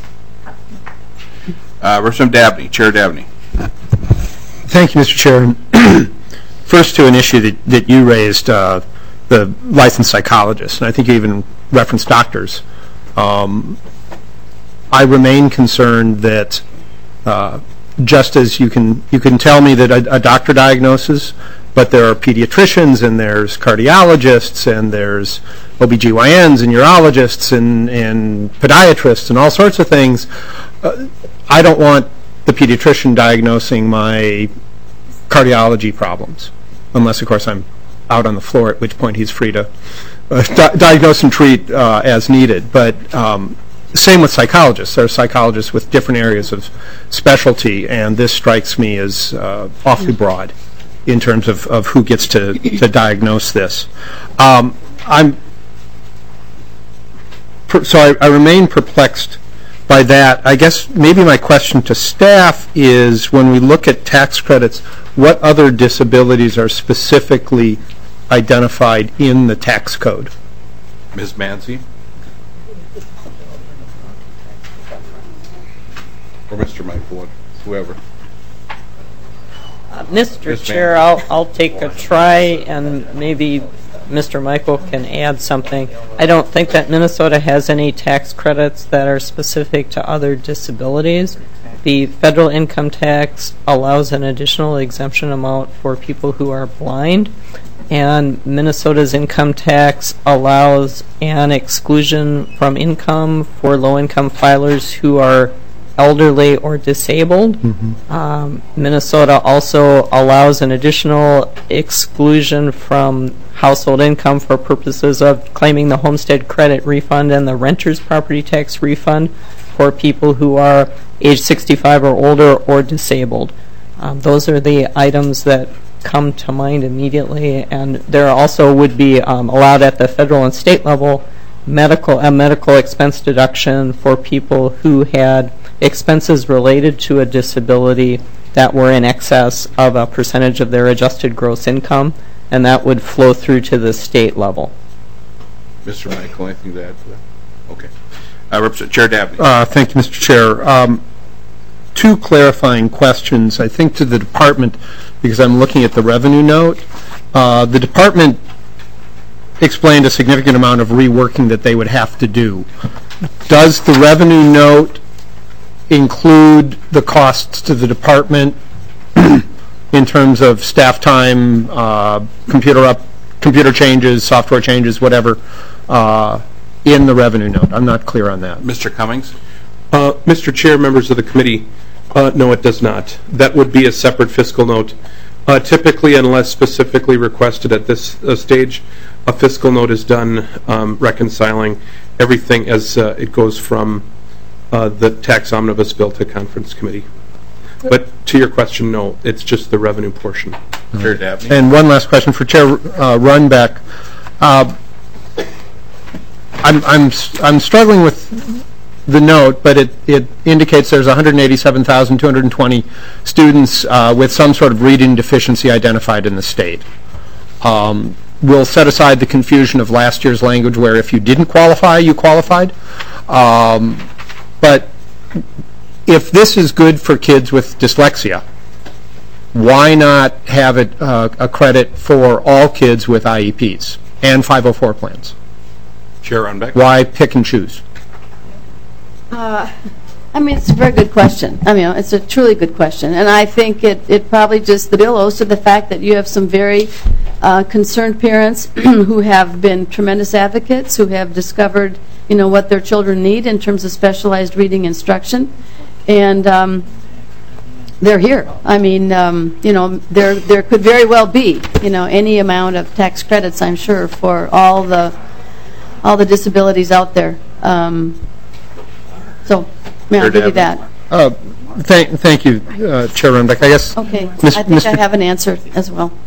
[SPEAKER 2] Uh, Representative Dabney, Chair Dabney.
[SPEAKER 5] Thank you, Mister Chair. First to an issue that, that you raised, uh, the licensed psychologists, and I think you even referenced doctors. Um, I remain concerned that uh, just as you can you can tell me that a, a doctor diagnoses, but there are pediatricians and there's cardiologists and there's O B G Y Ns and urologists and, and podiatrists and all sorts of things. Uh, I don't want the pediatrician diagnosing my cardiology problems, unless, of course, I'm out on the floor, at which point he's free to uh, di- diagnose and treat uh, as needed. But um, same with psychologists. There are psychologists with different areas of specialty, and this strikes me as uh, awfully broad in terms of, of who gets to, to diagnose this. Um, I'm per- so I, I remain perplexed by that. I guess maybe my question to staff is, when we look at tax credits, what other disabilities are specifically identified in the tax code?
[SPEAKER 2] Miz Manzi? Or Mister Michael, whoever.
[SPEAKER 13] Uh, Mister
[SPEAKER 2] Miz
[SPEAKER 13] Chair,
[SPEAKER 2] Manzi.
[SPEAKER 13] I'll, I'll take a try, and maybe Mister Michael can add something. I don't think that Minnesota has any tax credits that are specific to other disabilities. The federal income tax allows an additional exemption amount for people who are blind, and Minnesota's income tax allows an exclusion from income for low-income filers who are elderly or disabled. Mm-hmm. Um, Minnesota also allows an additional exclusion from household income for purposes of claiming the homestead credit refund and the renter's property tax refund for people who are age sixty-five or older or disabled. Um, those are the items that come to mind immediately, and there also would be um, allowed at the federal and state level medical a medical expense deduction for people who had expenses related to a disability that were in excess of a percentage of their adjusted gross income, and that would flow through to the state level.
[SPEAKER 2] Mister Michael, anything to add to that? Okay. Uh, Representative Chair Dabney.
[SPEAKER 5] Uh, thank you, Mister Chair. Um, two clarifying questions, I think, to the department, because I'm looking at the revenue note. Uh, the department explained a significant amount of reworking that they would have to do. Does the revenue note include the costs to the department in terms of staff time, uh, computer up, computer changes, software changes, whatever, uh, in the revenue note? I'm not clear on that.
[SPEAKER 2] Mister Cummings?
[SPEAKER 22] Uh, Mister Chair, members of the committee, uh, no, it does not. That would be a separate fiscal note. Uh, typically, unless specifically requested at this uh, stage, a fiscal note is done um, reconciling everything as uh, it goes from uh, the tax omnibus bill to conference committee. But to your question, no, it's just the revenue portion.
[SPEAKER 2] Chair Dabney.
[SPEAKER 5] And one last question for Chair uh, Runbeck. Uh, I'm, I'm, I'm struggling with the note, but it, it indicates there's one hundred eighty-seven thousand two hundred twenty students uh, with some sort of reading deficiency identified in the state. Um, we'll set aside the confusion of last year's language where if you didn't qualify, you qualified. Um, but if this is good for kids with dyslexia, why not have it uh, a credit for all kids with I E Ps and five oh four plans?
[SPEAKER 2] Chair Runbeck.
[SPEAKER 5] Why pick and choose?
[SPEAKER 19] Uh, I mean, it's a very good question. I mean, it's a truly good question. And I think it, it probably just, the bill owes to the fact that you have some very uh, concerned parents who have been tremendous advocates, who have discovered, you know, what their children need in terms of specialized reading instruction. And um, they're here. I mean, um, you know, there there could very well be, you know, any amount of tax credits, I'm sure, for all the all the disabilities out there. Um, so, may I give you that?
[SPEAKER 5] Uh, thank, thank you, uh, Chair Runbeck. I guess.
[SPEAKER 19] Okay.
[SPEAKER 5] Miz
[SPEAKER 19] I think
[SPEAKER 5] Mister
[SPEAKER 19] I have an answer as well.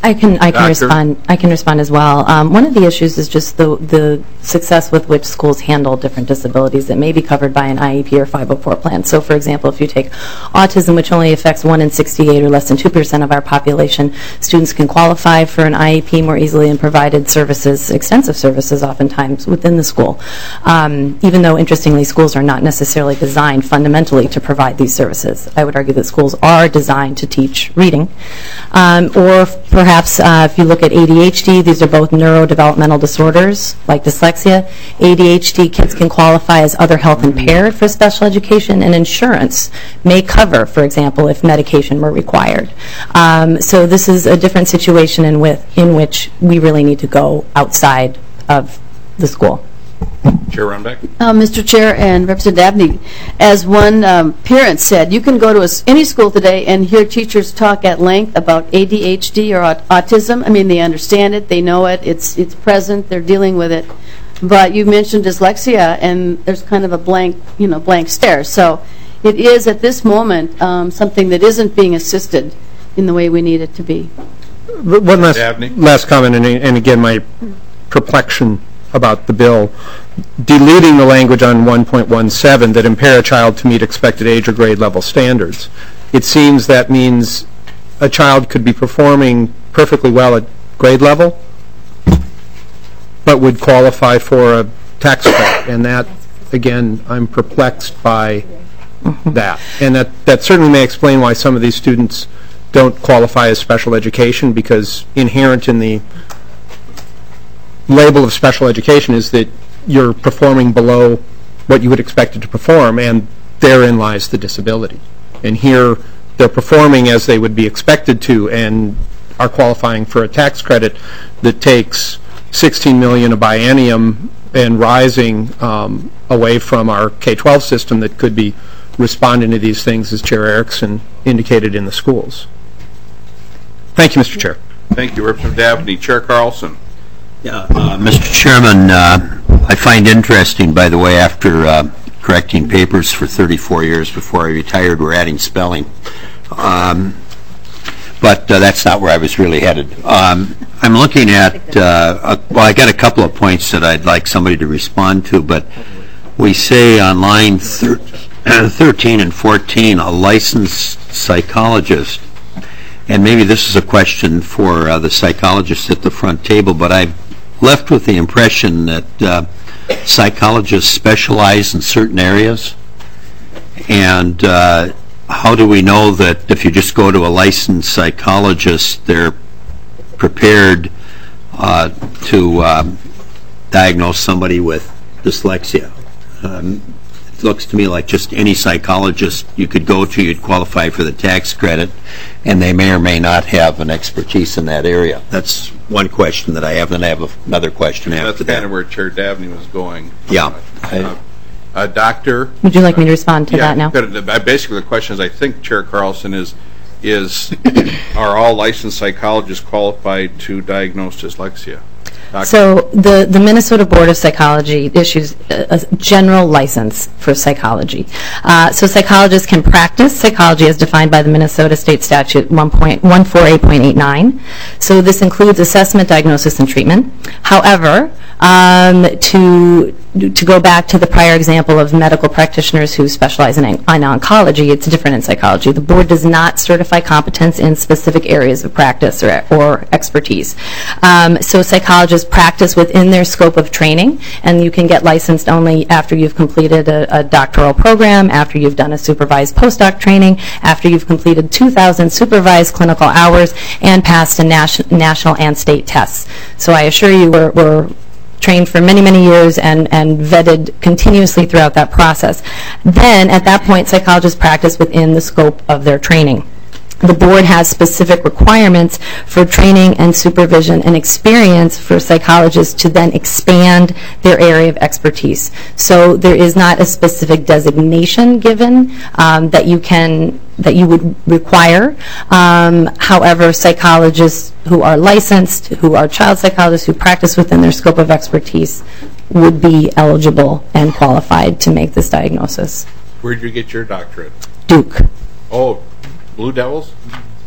[SPEAKER 21] I can I can
[SPEAKER 2] Doctor?
[SPEAKER 21] respond. I can respond as well. Um, one of the issues is just the the success with which schools handle different disabilities that may be covered by an I E P or five oh four plan. So, for example, if you take autism, which only affects one in sixty-eight or less than two percent of our population, students can qualify for an I E P more easily and provided services, extensive services, oftentimes within the school. Um, even though, interestingly, schools are not necessarily designed fundamentally to provide these services. I would argue that schools are designed to teach reading, um, or perhaps Perhaps uh, if you look at A D H D, these are both neurodevelopmental disorders like dyslexia. A D H D kids can qualify as other health impaired for special education, and insurance may cover, for example, if medication were required. Um, so this is a different situation in, with, in which we really need to go outside of the school.
[SPEAKER 2] Chair Runbeck.
[SPEAKER 19] Uh, Mister Chair and Representative Dabney, as one um, parent said, you can go to a, any school today and hear teachers talk at length about A D H D or aut autism. I mean, they understand it, they know it, it's it's present, they're dealing with it. But you mentioned dyslexia, and there's kind of a blank, you know, blank stare. So it is at this moment um, something that isn't being assisted in the way we need it to be.
[SPEAKER 5] One last, last comment, and, and again, my perplexion about the bill, deleting the language on one point one seven that impair a child to meet expected age or grade level standards. It seems that means a child could be performing perfectly well at grade level, but would qualify for a tax credit. And that, again, I'm perplexed by that. And that, that certainly may explain why some of these students don't qualify as special education, because inherent in the label of special education is that you're performing below what you would expect it to perform, and therein lies the disability. And here they're performing as they would be expected to and are qualifying for a tax credit that takes sixteen million dollars a biennium and rising um, away from our K twelve system that could be responding to these things, as Chair Erickson indicated, in the schools. Thank you, Mister Chair.
[SPEAKER 2] Thank you, Representative Dabney. Chair Carlson.
[SPEAKER 14] Yeah, uh, Mister Chairman, uh, I find interesting, by the way, after uh, correcting papers for thirty-four years before I retired, we're adding spelling. Um, but uh, that's not where I was really headed. Um, I'm looking at, uh, a, well, I got a couple of points that I'd like somebody to respond to, but we say on line thir uh, thirteen and fourteen, a licensed psychologist. And maybe this is a question for uh, the psychologists at the front table, but I've left with the impression that uh, psychologists specialize in certain areas. And uh, how do we know that if you just go to a licensed psychologist, they're prepared uh, to um, diagnose somebody with dyslexia? Um, it looks to me like just any psychologist you could go to, you'd qualify for the tax credit, and they may or may not have an expertise in that area. That's one question that I have, and I have another question
[SPEAKER 2] That's
[SPEAKER 14] after
[SPEAKER 2] kind
[SPEAKER 14] that.
[SPEAKER 2] of where Chair Dabney was going.
[SPEAKER 14] Yeah.
[SPEAKER 2] Uh, uh, Doctor?
[SPEAKER 21] Would you like me to respond to
[SPEAKER 2] yeah,
[SPEAKER 21] that now?
[SPEAKER 2] But basically the question is, I think, Chair Carlson, is, is are all licensed psychologists qualified to diagnose dyslexia? Doctor?
[SPEAKER 21] So the, the Minnesota Board of Psychology issues a, a general license for psychology. Uh, so psychologists can practice psychology as defined by the Minnesota State Statute one forty-eight point eight nine. So this includes assessment, diagnosis, and treatment. However, um, to to go back to the prior example of medical practitioners who specialize in, in oncology, it's different in psychology. The board does not certify competence in specific areas of practice or, or expertise. Um, so psychologists practice within their scope of training, and you can get licensed only after you've completed a, a doctoral program, after you've done a supervised postdoc training, after you've completed two thousand supervised clinical hours, and passed a nation, national and state tests. So I assure you we're, we're trained for many, many years and, and vetted continuously throughout that process. Then, at that point, psychologists practice within the scope of their training. The board has specific requirements for training and supervision and experience for psychologists to then expand their area of expertise. So there is not a specific designation given um, that you can that you would require. Um, however, psychologists who are licensed, who are child psychologists, who practice within their scope of expertise would be eligible and qualified to make this diagnosis.
[SPEAKER 2] Where did you get your doctorate?
[SPEAKER 21] Duke.
[SPEAKER 2] Oh, Blue Devils?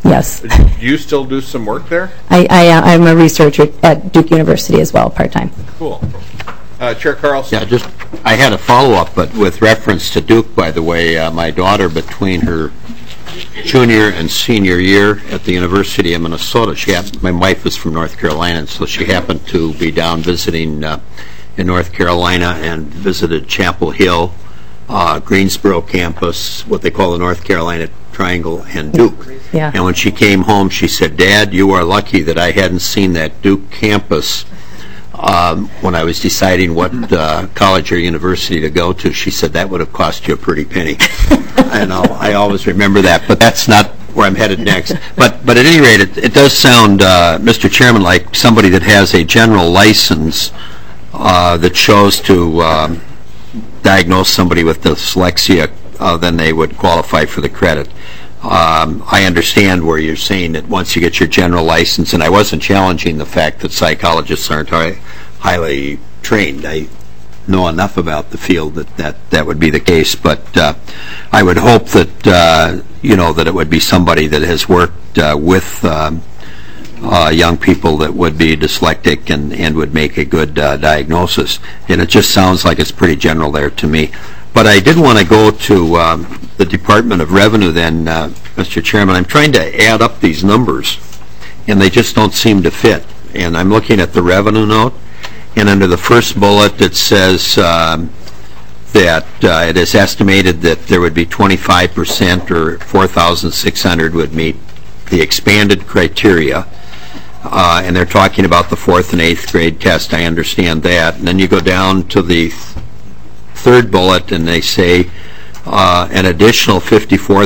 [SPEAKER 21] Yes.
[SPEAKER 2] Do you still do some work there?
[SPEAKER 21] I, I, uh, I'm a researcher at Duke University as well, part-time.
[SPEAKER 2] Cool. Uh, Chair Carlson?
[SPEAKER 14] Yeah, just, I had a follow-up, but with reference to Duke, by the way, uh, my daughter, between her junior and senior year at the University of Minnesota, she happened, my wife is from North Carolina, and so she happened to be down visiting uh, in North Carolina and visited Chapel Hill, uh, Greensboro campus, what they call the North Carolina Triangle, and Duke.
[SPEAKER 21] Yeah.
[SPEAKER 14] And when she came home, she said, "Dad, you are lucky that I hadn't seen that Duke campus um, when I was deciding what uh, college or university to go to." She said, "That would have cost you a pretty penny." And I'll, I always remember that, but that's not where I'm headed next. But but at any rate, it, it does sound, uh, Mister Chairman, like somebody that has a general license uh, that shows to um, diagnose somebody with dyslexia, uh, then they would qualify for the credit. Um, I understand where you're saying that once you get your general license, and I wasn't challenging the fact that psychologists aren't high, highly trained. I know enough about the field that that, that would be the case, but uh, I would hope that, uh, you know, that it would be somebody that has worked uh, with um, uh, young people that would be dyslexic and, and would make a good uh, diagnosis. And it just sounds like it's pretty general there to me. But I did want to go to um, the Department of Revenue then, uh, Mister Chairman. I'm trying to add up these numbers, and they just don't seem to fit. And I'm looking at the revenue note, and under the first bullet it says um, that uh, it is estimated that there would be twenty-five percent or four thousand six hundred would meet the expanded criteria. Uh, and they're talking about the fourth and eighth grade test. I understand that. And then you go down to the third bullet, and they say uh, an additional fifty-four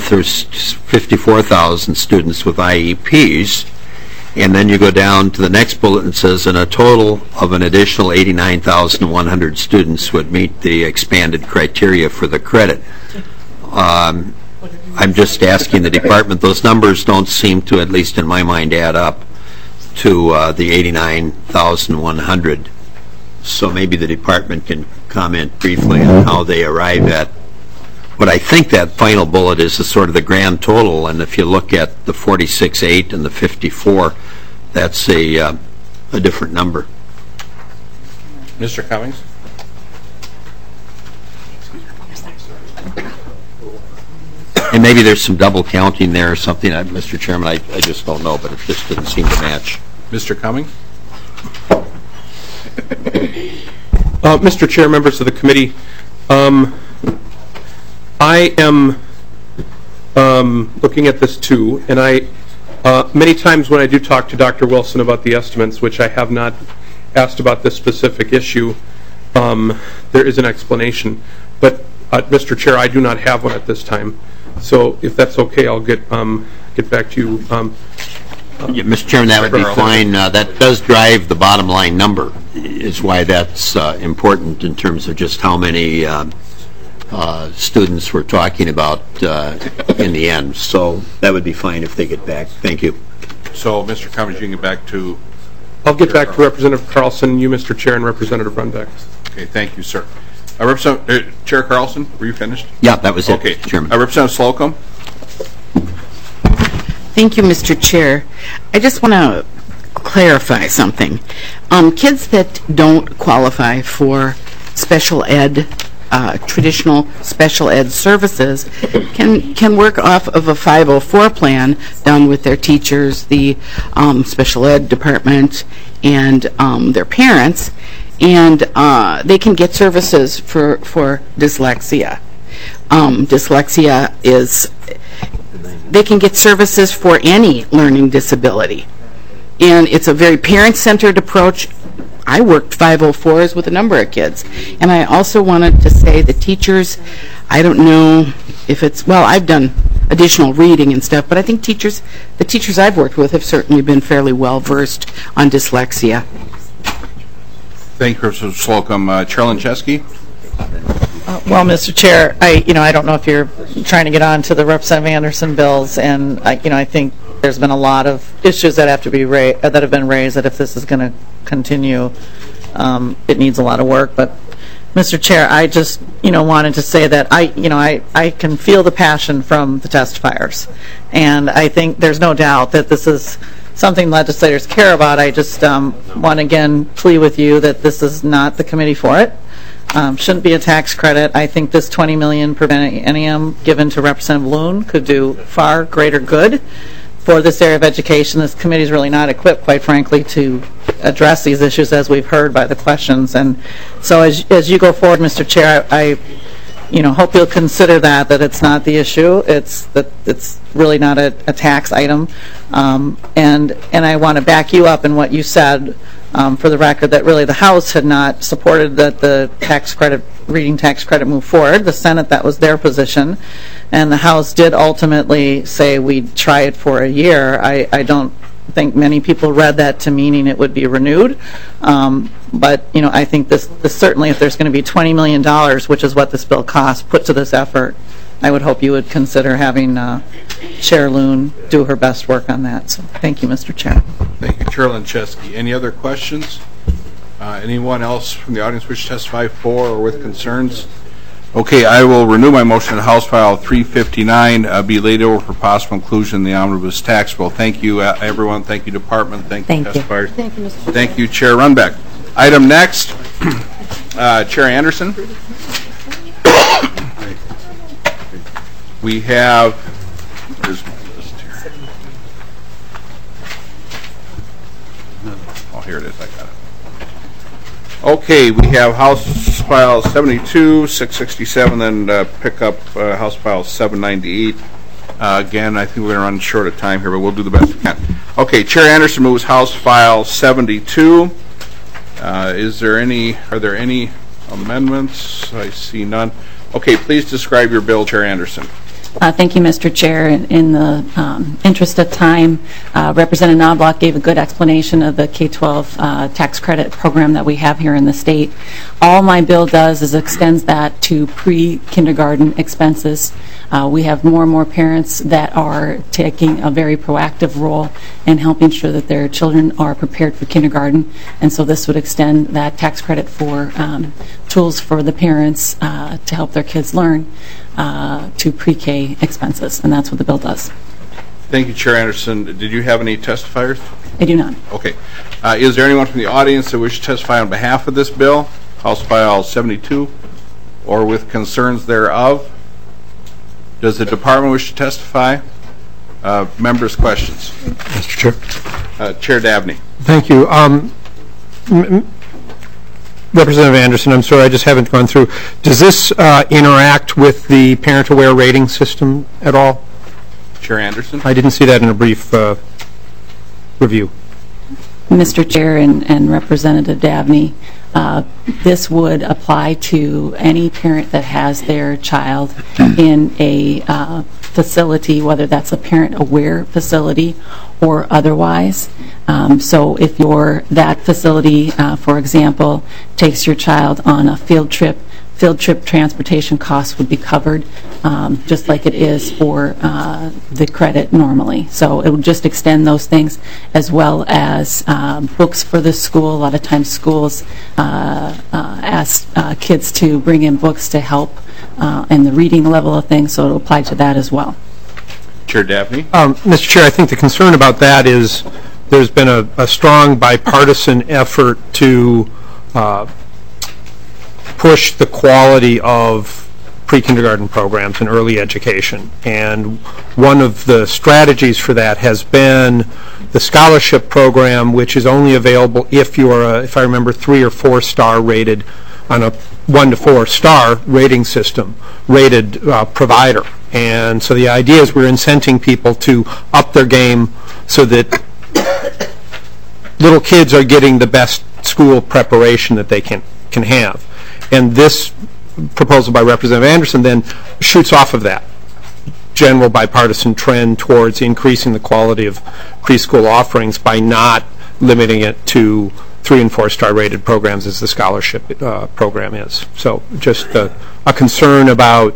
[SPEAKER 14] thousand students with I E Ps. And then you go down to the next bullet and says, and a total of an additional eighty-nine thousand one hundred students would meet the expanded criteria for the credit. Um, I'm just asking the department, those numbers don't seem to, at least in my mind, add up to uh, the eighty-nine thousand one hundred. So maybe the department can comment briefly on how they arrive at what I think that final bullet is, is sort of the grand total. And if you look at the forty-six eight and the fifty-four, that's a, uh, a different number.
[SPEAKER 2] Mister Cummings?
[SPEAKER 14] And maybe there's some double counting there or something, I, Mister Chairman, I, I just don't know, but it just didn't seem to match.
[SPEAKER 2] Mister Cummings?
[SPEAKER 22] Uh, Mister Chair, members of the committee, um, I am um, looking at this too, and I, uh, many times when I do talk to Doctor Wilson about the estimates, which I have not asked about this specific issue, um, there is an explanation. But, uh, Mister Chair, I do not have one at this time. So if that's okay, I'll get um, get back to you. Um,
[SPEAKER 14] Yeah, Mister Chairman, that would be fine. Uh, that does drive the bottom line number, is why that's uh, important in terms of just how many uh, uh, students we're talking about uh, in the end. So that would be fine if they get back. Thank you.
[SPEAKER 2] So, Mister Cummings, you can get back to...
[SPEAKER 22] I'll get back to Representative Carlson, you, Mister Chair, and Representative Runbeck.
[SPEAKER 2] Okay, thank you, sir. Uh, Representative, uh, Chair Carlson, were you finished?
[SPEAKER 14] Yeah, that was it,
[SPEAKER 2] okay.
[SPEAKER 14] Chairman.
[SPEAKER 2] Uh, Representative Slocum?
[SPEAKER 3] Thank you, Mister Chair. I just want to clarify something. Um, kids that don't qualify for special ed, uh, traditional special ed services, can can work off of a five oh four plan done with their teachers, the um, special ed department, and um, their parents, and uh, they can get services for, for dyslexia. Um, dyslexia is... They can get services for any learning disability. And it's a very parent-centered approach. I worked five oh fours with a number of kids. And I also wanted to say the teachers, I don't know if it's, well, I've done additional reading and stuff, but I think teachers, the teachers I've worked with have certainly been fairly well-versed on dyslexia.
[SPEAKER 2] Thank you, Representative Slocum. Uh, Chair Lancheski?
[SPEAKER 11] Uh, well, Mister Chair, I you know I don't know if you're trying to get on to the Representative Anderson bills, and I, you know I think there's been a lot of issues that have to be ra- that have been raised that if this is going to continue, um, it needs a lot of work. But Mister Chair, I just, you know, wanted to say that I, you know, I, I can feel the passion from the testifiers. And I think there's no doubt that this is something legislators care about. I just um, want to again plea with you that this is not the committee for it. Um, shouldn't be a tax credit. I think this twenty million dollars per biennium given to Representative Loon could do far greater good for this area of education. This committee is really not equipped, quite frankly, to address these issues as we've heard by the questions. And so as, as you go forward, Mister Chair, I, I you know, hope you'll consider that, that it's not the issue. It's that it's really not a, a tax item. Um, and, and I want to back you up in what you said um, for the record, that really the House had not supported that the tax credit, reading tax credit move forward. The Senate, that was their position. And the House did ultimately say we'd try it for a year. I, I don't think many people read that to meaning it would be renewed. Um, but, you know, I think this, this certainly, if there's going to be twenty million dollars, which is what this bill costs, put to this effort, I would hope you would consider having uh, Chair Loon do her best work on that. So thank you, Mister Chair.
[SPEAKER 2] Thank you, Chair Lancheski. Any other questions? Uh, anyone else from the audience wish to testify for or with concerns? Okay, I will renew my motion that House File three fifty-nine uh, be laid over for possible inclusion in the omnibus tax bill. Thank you, uh, everyone. Thank you, Department. Thank,
[SPEAKER 21] Thank
[SPEAKER 2] you,
[SPEAKER 21] you.
[SPEAKER 2] testifiers.
[SPEAKER 21] Thank you, Mister
[SPEAKER 2] Thank you, Chair Runbeck. Item next, uh, Chair Anderson. We have, where's my list here? Oh, here it is. I got it. Okay, we have House File seventy-two, six sixty-seven, then uh, pick up uh, House File seven ninety-eight. Uh, again, I think we're going to run short of time here, but we'll do the best we can. Okay, Chair Anderson moves House File seventy-two. Uh, is there any, are there any amendments? I see none. Okay, please describe your bill, Chair Anderson.
[SPEAKER 16] Uh, thank you, Mister Chair. In, in the um, interest of time, uh, Representative Knobloch gave a good explanation of the K twelve uh, tax credit program that we have here in the state. All my bill does is extends that to pre-kindergarten expenses. Uh, we have more and more parents that are taking a very proactive role in helping sure that their children are prepared for kindergarten, and so this would extend that tax credit for um, tools for the parents uh, to help their kids learn uh, to pre-K expenses, and that's what the bill does.
[SPEAKER 2] Thank you, Chair Anderson. Did you have any testifiers?
[SPEAKER 16] I do not.
[SPEAKER 2] Okay. Uh, is there anyone from the audience that wishes to testify on behalf of this bill, House File seventy-two, or with concerns thereof? Does the Department wish to testify? Uh, members' questions?
[SPEAKER 5] Mister Chair.
[SPEAKER 2] Uh, Chair Dabney.
[SPEAKER 5] Thank you. Um, m- Representative Anderson, I'm sorry, I just haven't gone through. Does this uh, interact with the parent-aware rating system at all?
[SPEAKER 2] Chair Anderson.
[SPEAKER 5] I didn't see that in a brief uh, review.
[SPEAKER 16] Mister Chair and, and Representative Dabney, uh, this would apply to any parent that has their child in a uh, facility, whether that's a parent-aware facility or otherwise. Um, so if you're, that facility, uh, for example, takes your child on a field trip, field trip transportation costs would be covered, um, just like it is for uh, the credit normally. So it would just extend those things, as well as uh, books for the school. A lot of times schools uh, uh, ask uh, kids to bring in books to help uh, in the reading level of things, so it will apply to that as well.
[SPEAKER 2] Chair Dabney.
[SPEAKER 5] Um, Mister Chair, I think the concern about that is there's been a, a strong bipartisan effort to uh, push the quality of pre-kindergarten programs and early education. And one of the strategies for that has been the scholarship program, which is only available if you're, a, if I remember, three or four star rated on a one to four star rating system rated uh, provider. And so the idea is we're incenting people to up their game so that little kids are getting the best school preparation that they can, can have. And this proposal by Representative Anderson then shoots off of that general bipartisan trend towards increasing the quality of preschool offerings by not limiting it to three and four star rated programs as the scholarship uh, program is. So just a, a concern about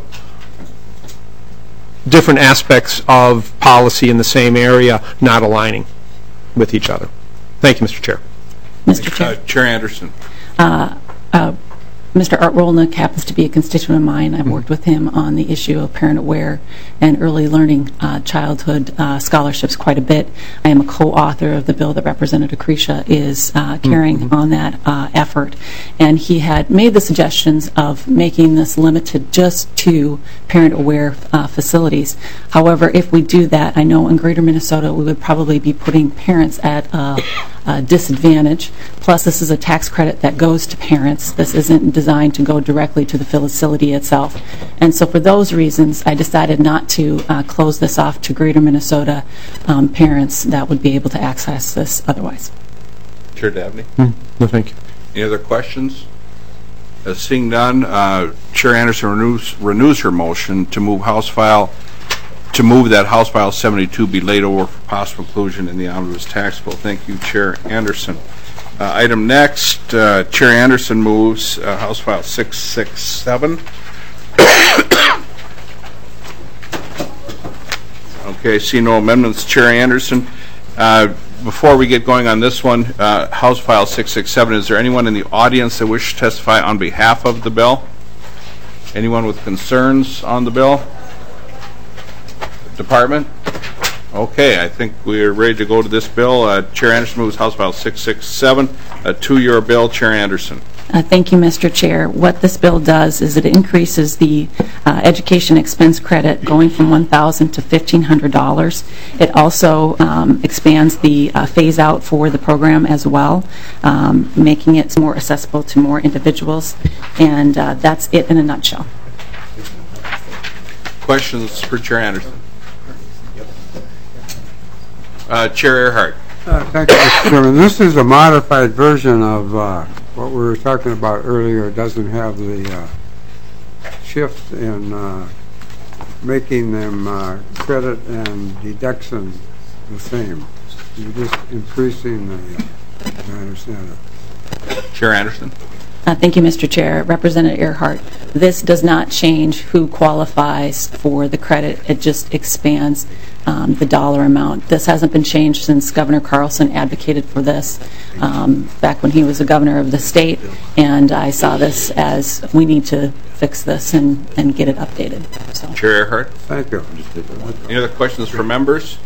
[SPEAKER 5] different aspects of policy in the same area not aligning with each other. Thank you, Mister Chair.
[SPEAKER 16] Mister Chair.
[SPEAKER 2] Uh, Chair Anderson.
[SPEAKER 16] Uh, uh, Mister Art Rolnick happens to be a constituent of mine. I've worked with him on the issue of Parent Aware and early learning uh, childhood uh, scholarships quite a bit. I am a co-author of the bill that Representative Kresha is uh, carrying mm-hmm. on that uh, effort. And he had made the suggestions of making this limited just to Parent Aware uh, facilities. However, if we do that, I know in Greater Minnesota we would probably be putting parents at a, a disadvantage. Plus, this is a tax credit that goes to parents. This isn't designed to go directly to the facility itself. And so for those reasons, I decided not to uh, close this off to Greater Minnesota um, parents that would be able to access this otherwise.
[SPEAKER 2] Chair Dabney?
[SPEAKER 5] Mm, no, thank you.
[SPEAKER 2] Any other questions? Uh, seeing none, uh, Chair Anderson renews, renews her motion to move House File to move that House File seventy-two be laid over for possible inclusion in the omnibus tax bill. Thank you, Chair Anderson. Uh, item next, uh, Chair Anderson moves uh, House File six six seven. Okay, see no amendments. Chair Anderson, uh, before we get going on this one, uh, House File six six seven, is there anyone in the audience that wishes to testify on behalf of the bill? Anyone with concerns on the bill? Department? Okay, I think we're ready to go to this bill. Uh, Chair Anderson moves House File six six seven, a two-year bill. Chair Anderson.
[SPEAKER 16] Uh, thank you, Mister Chair. What this bill does is it increases the uh, education expense credit going from one thousand dollars to fifteen hundred dollars. It also um, expands the uh, phase-out for the program as well, um, making it more accessible to more individuals. And uh, that's it in a nutshell.
[SPEAKER 2] Questions for Chair Anderson? Uh, Chair Earhart.
[SPEAKER 6] Uh, thank you, Mister Chairman. This is a modified version of uh, what we were talking about earlier. It doesn't have the uh, shift in uh, making them uh, credit and deduction the same. You're just increasing the, uh, I understand it.
[SPEAKER 2] Chair Anderson.
[SPEAKER 16] Uh, thank you, Mister Chair. Representative Earhart, this does not change who qualifies for the credit. It just expands um, the dollar amount. This hasn't been changed since Governor Carlson advocated for this um, back when he was the governor of the state, and I saw this as we need to fix this and, and get it updated. So.
[SPEAKER 2] Chair Earhart.
[SPEAKER 6] Thank you.
[SPEAKER 2] Any other questions for members?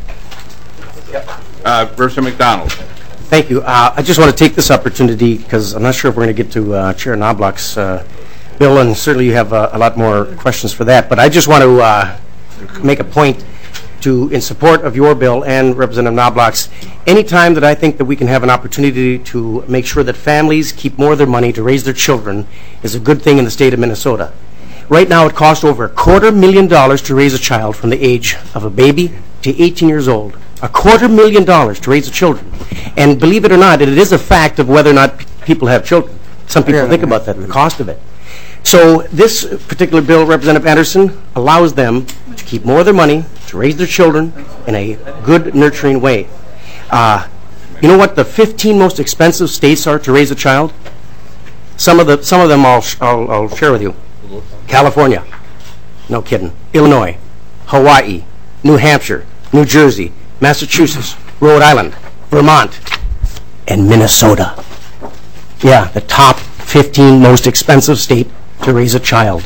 [SPEAKER 2] Uh, Representative McDonald.
[SPEAKER 7] Thank you. Uh, I just want to take this opportunity because I'm not sure if we're going to get to uh, Chair Knobloch's uh, bill, and certainly you have uh, a lot more questions for that. But I just want to uh, make a point to, in support of your bill and Representative Knobloch's, any time that I think that we can have an opportunity to make sure that families keep more of their money to raise their children is a good thing in the state of Minnesota. Right now it costs over a quarter million dollars to raise a child from the age of a baby to eighteen years old. A quarter million dollars to raise the children. And believe it or not, it is a fact of whether or not p- people have children. Some people yeah, think about that, the cost of it. So this particular bill, Representative Anderson, allows them to keep more of their money to raise their children in a good, nurturing way. Uh, you know what the fifteen most expensive states are to raise a child? Some of the some of them I'll, sh- I'll, I'll share with you. California, no kidding. Illinois, Hawaii, New Hampshire, New Jersey, Massachusetts, Rhode Island, Vermont, and Minnesota. Yeah, the top fifteen most expensive state to raise a child.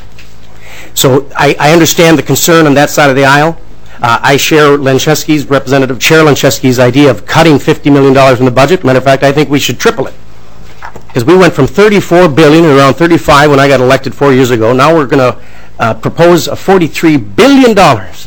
[SPEAKER 7] So I, I understand the concern on that side of the aisle. Uh, I share Lenchesky's, Representative Chair Lenchesky's idea of cutting fifty million dollars in the budget. Matter of fact, I think we should triple it. Because we went from thirty-four billion dollars, around thirty-five when I got elected four years ago. Now we're going to uh, propose a forty-three billion dollars.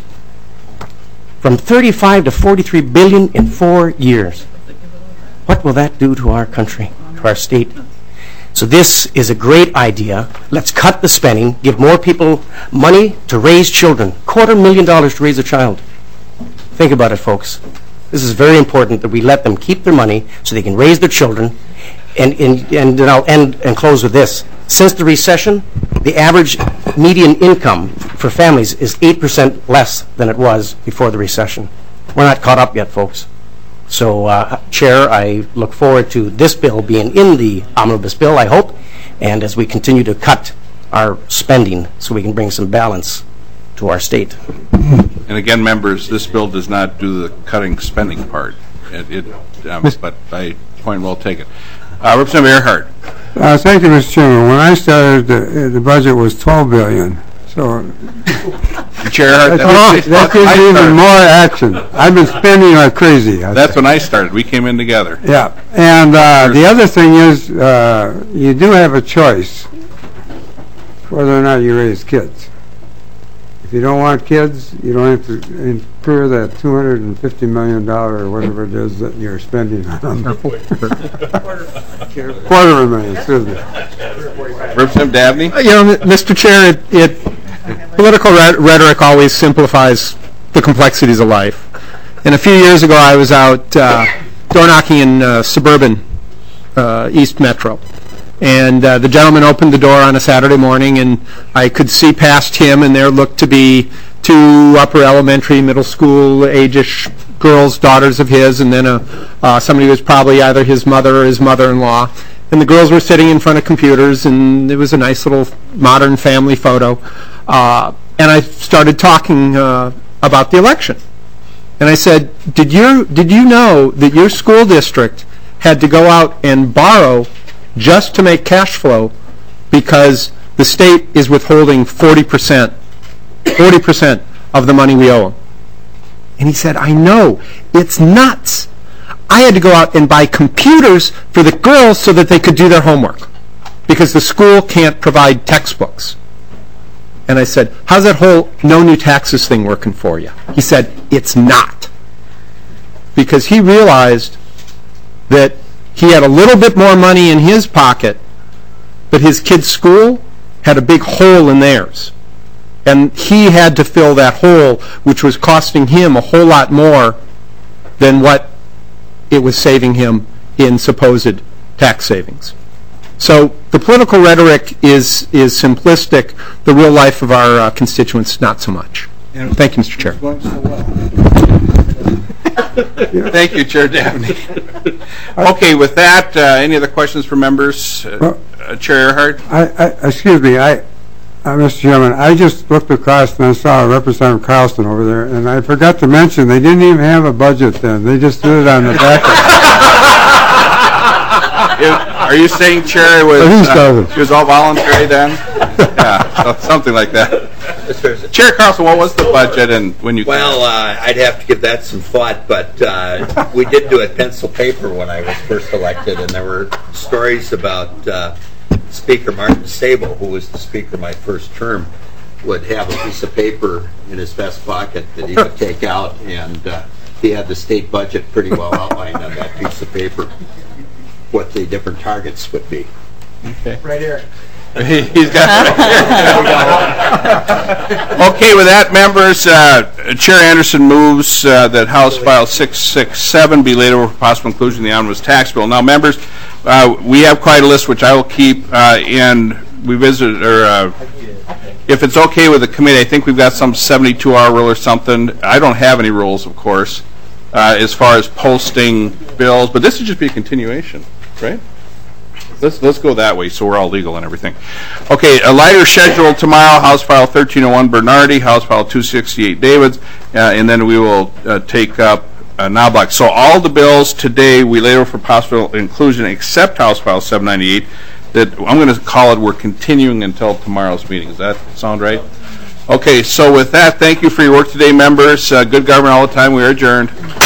[SPEAKER 7] From thirty-five to forty-three billion in four years. What will that do to our country, to our state? So this is a great idea. Let's cut the spending, give more people money to raise children. Quarter million dollars to raise a child. Think about it, folks. This is very important that we let them keep their money so they can raise their children. And, and, and then I'll end and close with this. Since the recession, the average median income for families is eight percent less than it was before the recession. We're not caught up yet, folks. So, uh, Chair, I look forward to this bill being in the omnibus bill, I hope, and as we continue to cut our spending so we can bring some balance to our state.
[SPEAKER 2] And again, members, this bill does not do the cutting spending part. It, it um, but I point well taken. Uh, Representative Earhart.
[SPEAKER 6] Uh, thank you, Mister Chairman. When I started, the, the budget was twelve billion dollars. So
[SPEAKER 2] Chair,
[SPEAKER 6] that, that, that gives me even more action. I've been spending like crazy. I
[SPEAKER 2] That's
[SPEAKER 6] think.
[SPEAKER 2] when I started. We came in together.
[SPEAKER 6] Yeah, and uh, the other thing is, uh, you do have a choice whether or not you raise kids. If you don't want kids, you don't have to incur that two hundred fifty million dollars or whatever it is that you're spending on them. Quarter of a million, excuse me.
[SPEAKER 2] Representative Dabney?
[SPEAKER 5] You know, Mister Chair, it, it political rhetoric always simplifies the complexities of life. And a few years ago, I was out uh, door knocking in uh, suburban uh, East Metro. And uh, the gentleman opened the door on a Saturday morning, and I could see past him, and there looked to be two upper elementary, middle school age-ish girls, daughters of his, and then a, uh, somebody who was probably either his mother or his mother-in-law. And the girls were sitting in front of computers, and it was a nice little modern family photo. Uh, and I started talking uh, about the election. And I said, did you, did you know that your school district had to go out and borrow just to make cash flow because the state is withholding forty percent, forty percent of the money we owe them? And he said, I know, it's nuts. I had to go out and buy computers for the girls so that they could do their homework because the school can't provide textbooks. And I said, how's that whole no new taxes thing working for you? He said, it's not. Because he realized that he had a little bit more money in his pocket, but his kid's school had a big hole in theirs. And he had to fill that hole, which was costing him a whole lot more than what it was saving him in supposed tax savings. So the political rhetoric is, is simplistic. The real life of our uh, constituents, not so much. Thank you, Mister Chair.
[SPEAKER 2] Thank you, Chair Dabney. Okay, with that, uh, any other questions for members? Uh, uh, Chair Earhart?
[SPEAKER 6] I, I, excuse me, I, uh, Mister Chairman, I just looked across and I saw Representative Carlson over there, and I forgot to mention they didn't even have a budget then. They just did it on the back
[SPEAKER 2] If, are you saying, Chair, it was, uh, it was all voluntary then? Yeah, so something like that. Chair Carlson, what was the budget and when you...
[SPEAKER 14] Well, uh, I'd have to give that some thought, but uh, we did do it pencil paper when I was first elected, and there were stories about uh, Speaker Martin Sable, who was the Speaker my first term, would have a piece of paper in his vest pocket that he would take out, and uh, he had the state budget pretty well outlined on that piece of paper, what the different targets would be.
[SPEAKER 2] Okay.
[SPEAKER 14] Right here.
[SPEAKER 2] He's got it right here. Okay, with that, members, uh, Chair Anderson moves uh, that House File six six seven be laid over for possible inclusion in the omnibus tax bill. Now, members, uh, we have quite a list which I will keep, uh, and we visited, or uh, if it's okay with the committee, I think we've got some seventy-two hour rule or something. I don't have any rules, of course, uh, as far as posting bills, but this would just be a continuation, right? Let's let's go that way so we're all legal and everything. Okay, a lighter schedule tomorrow, House File thirteen oh one Bernardi, House File two sixty-eight Davids, uh, and then we will uh, take up uh, Knobloch. So all the bills today we laid over for possible inclusion except House File seven ninety-eight. That I'm going to call it we're continuing until tomorrow's meeting. Does that sound right? Okay, so with that, thank you for your work today, members. Uh, good government all the time. We are adjourned.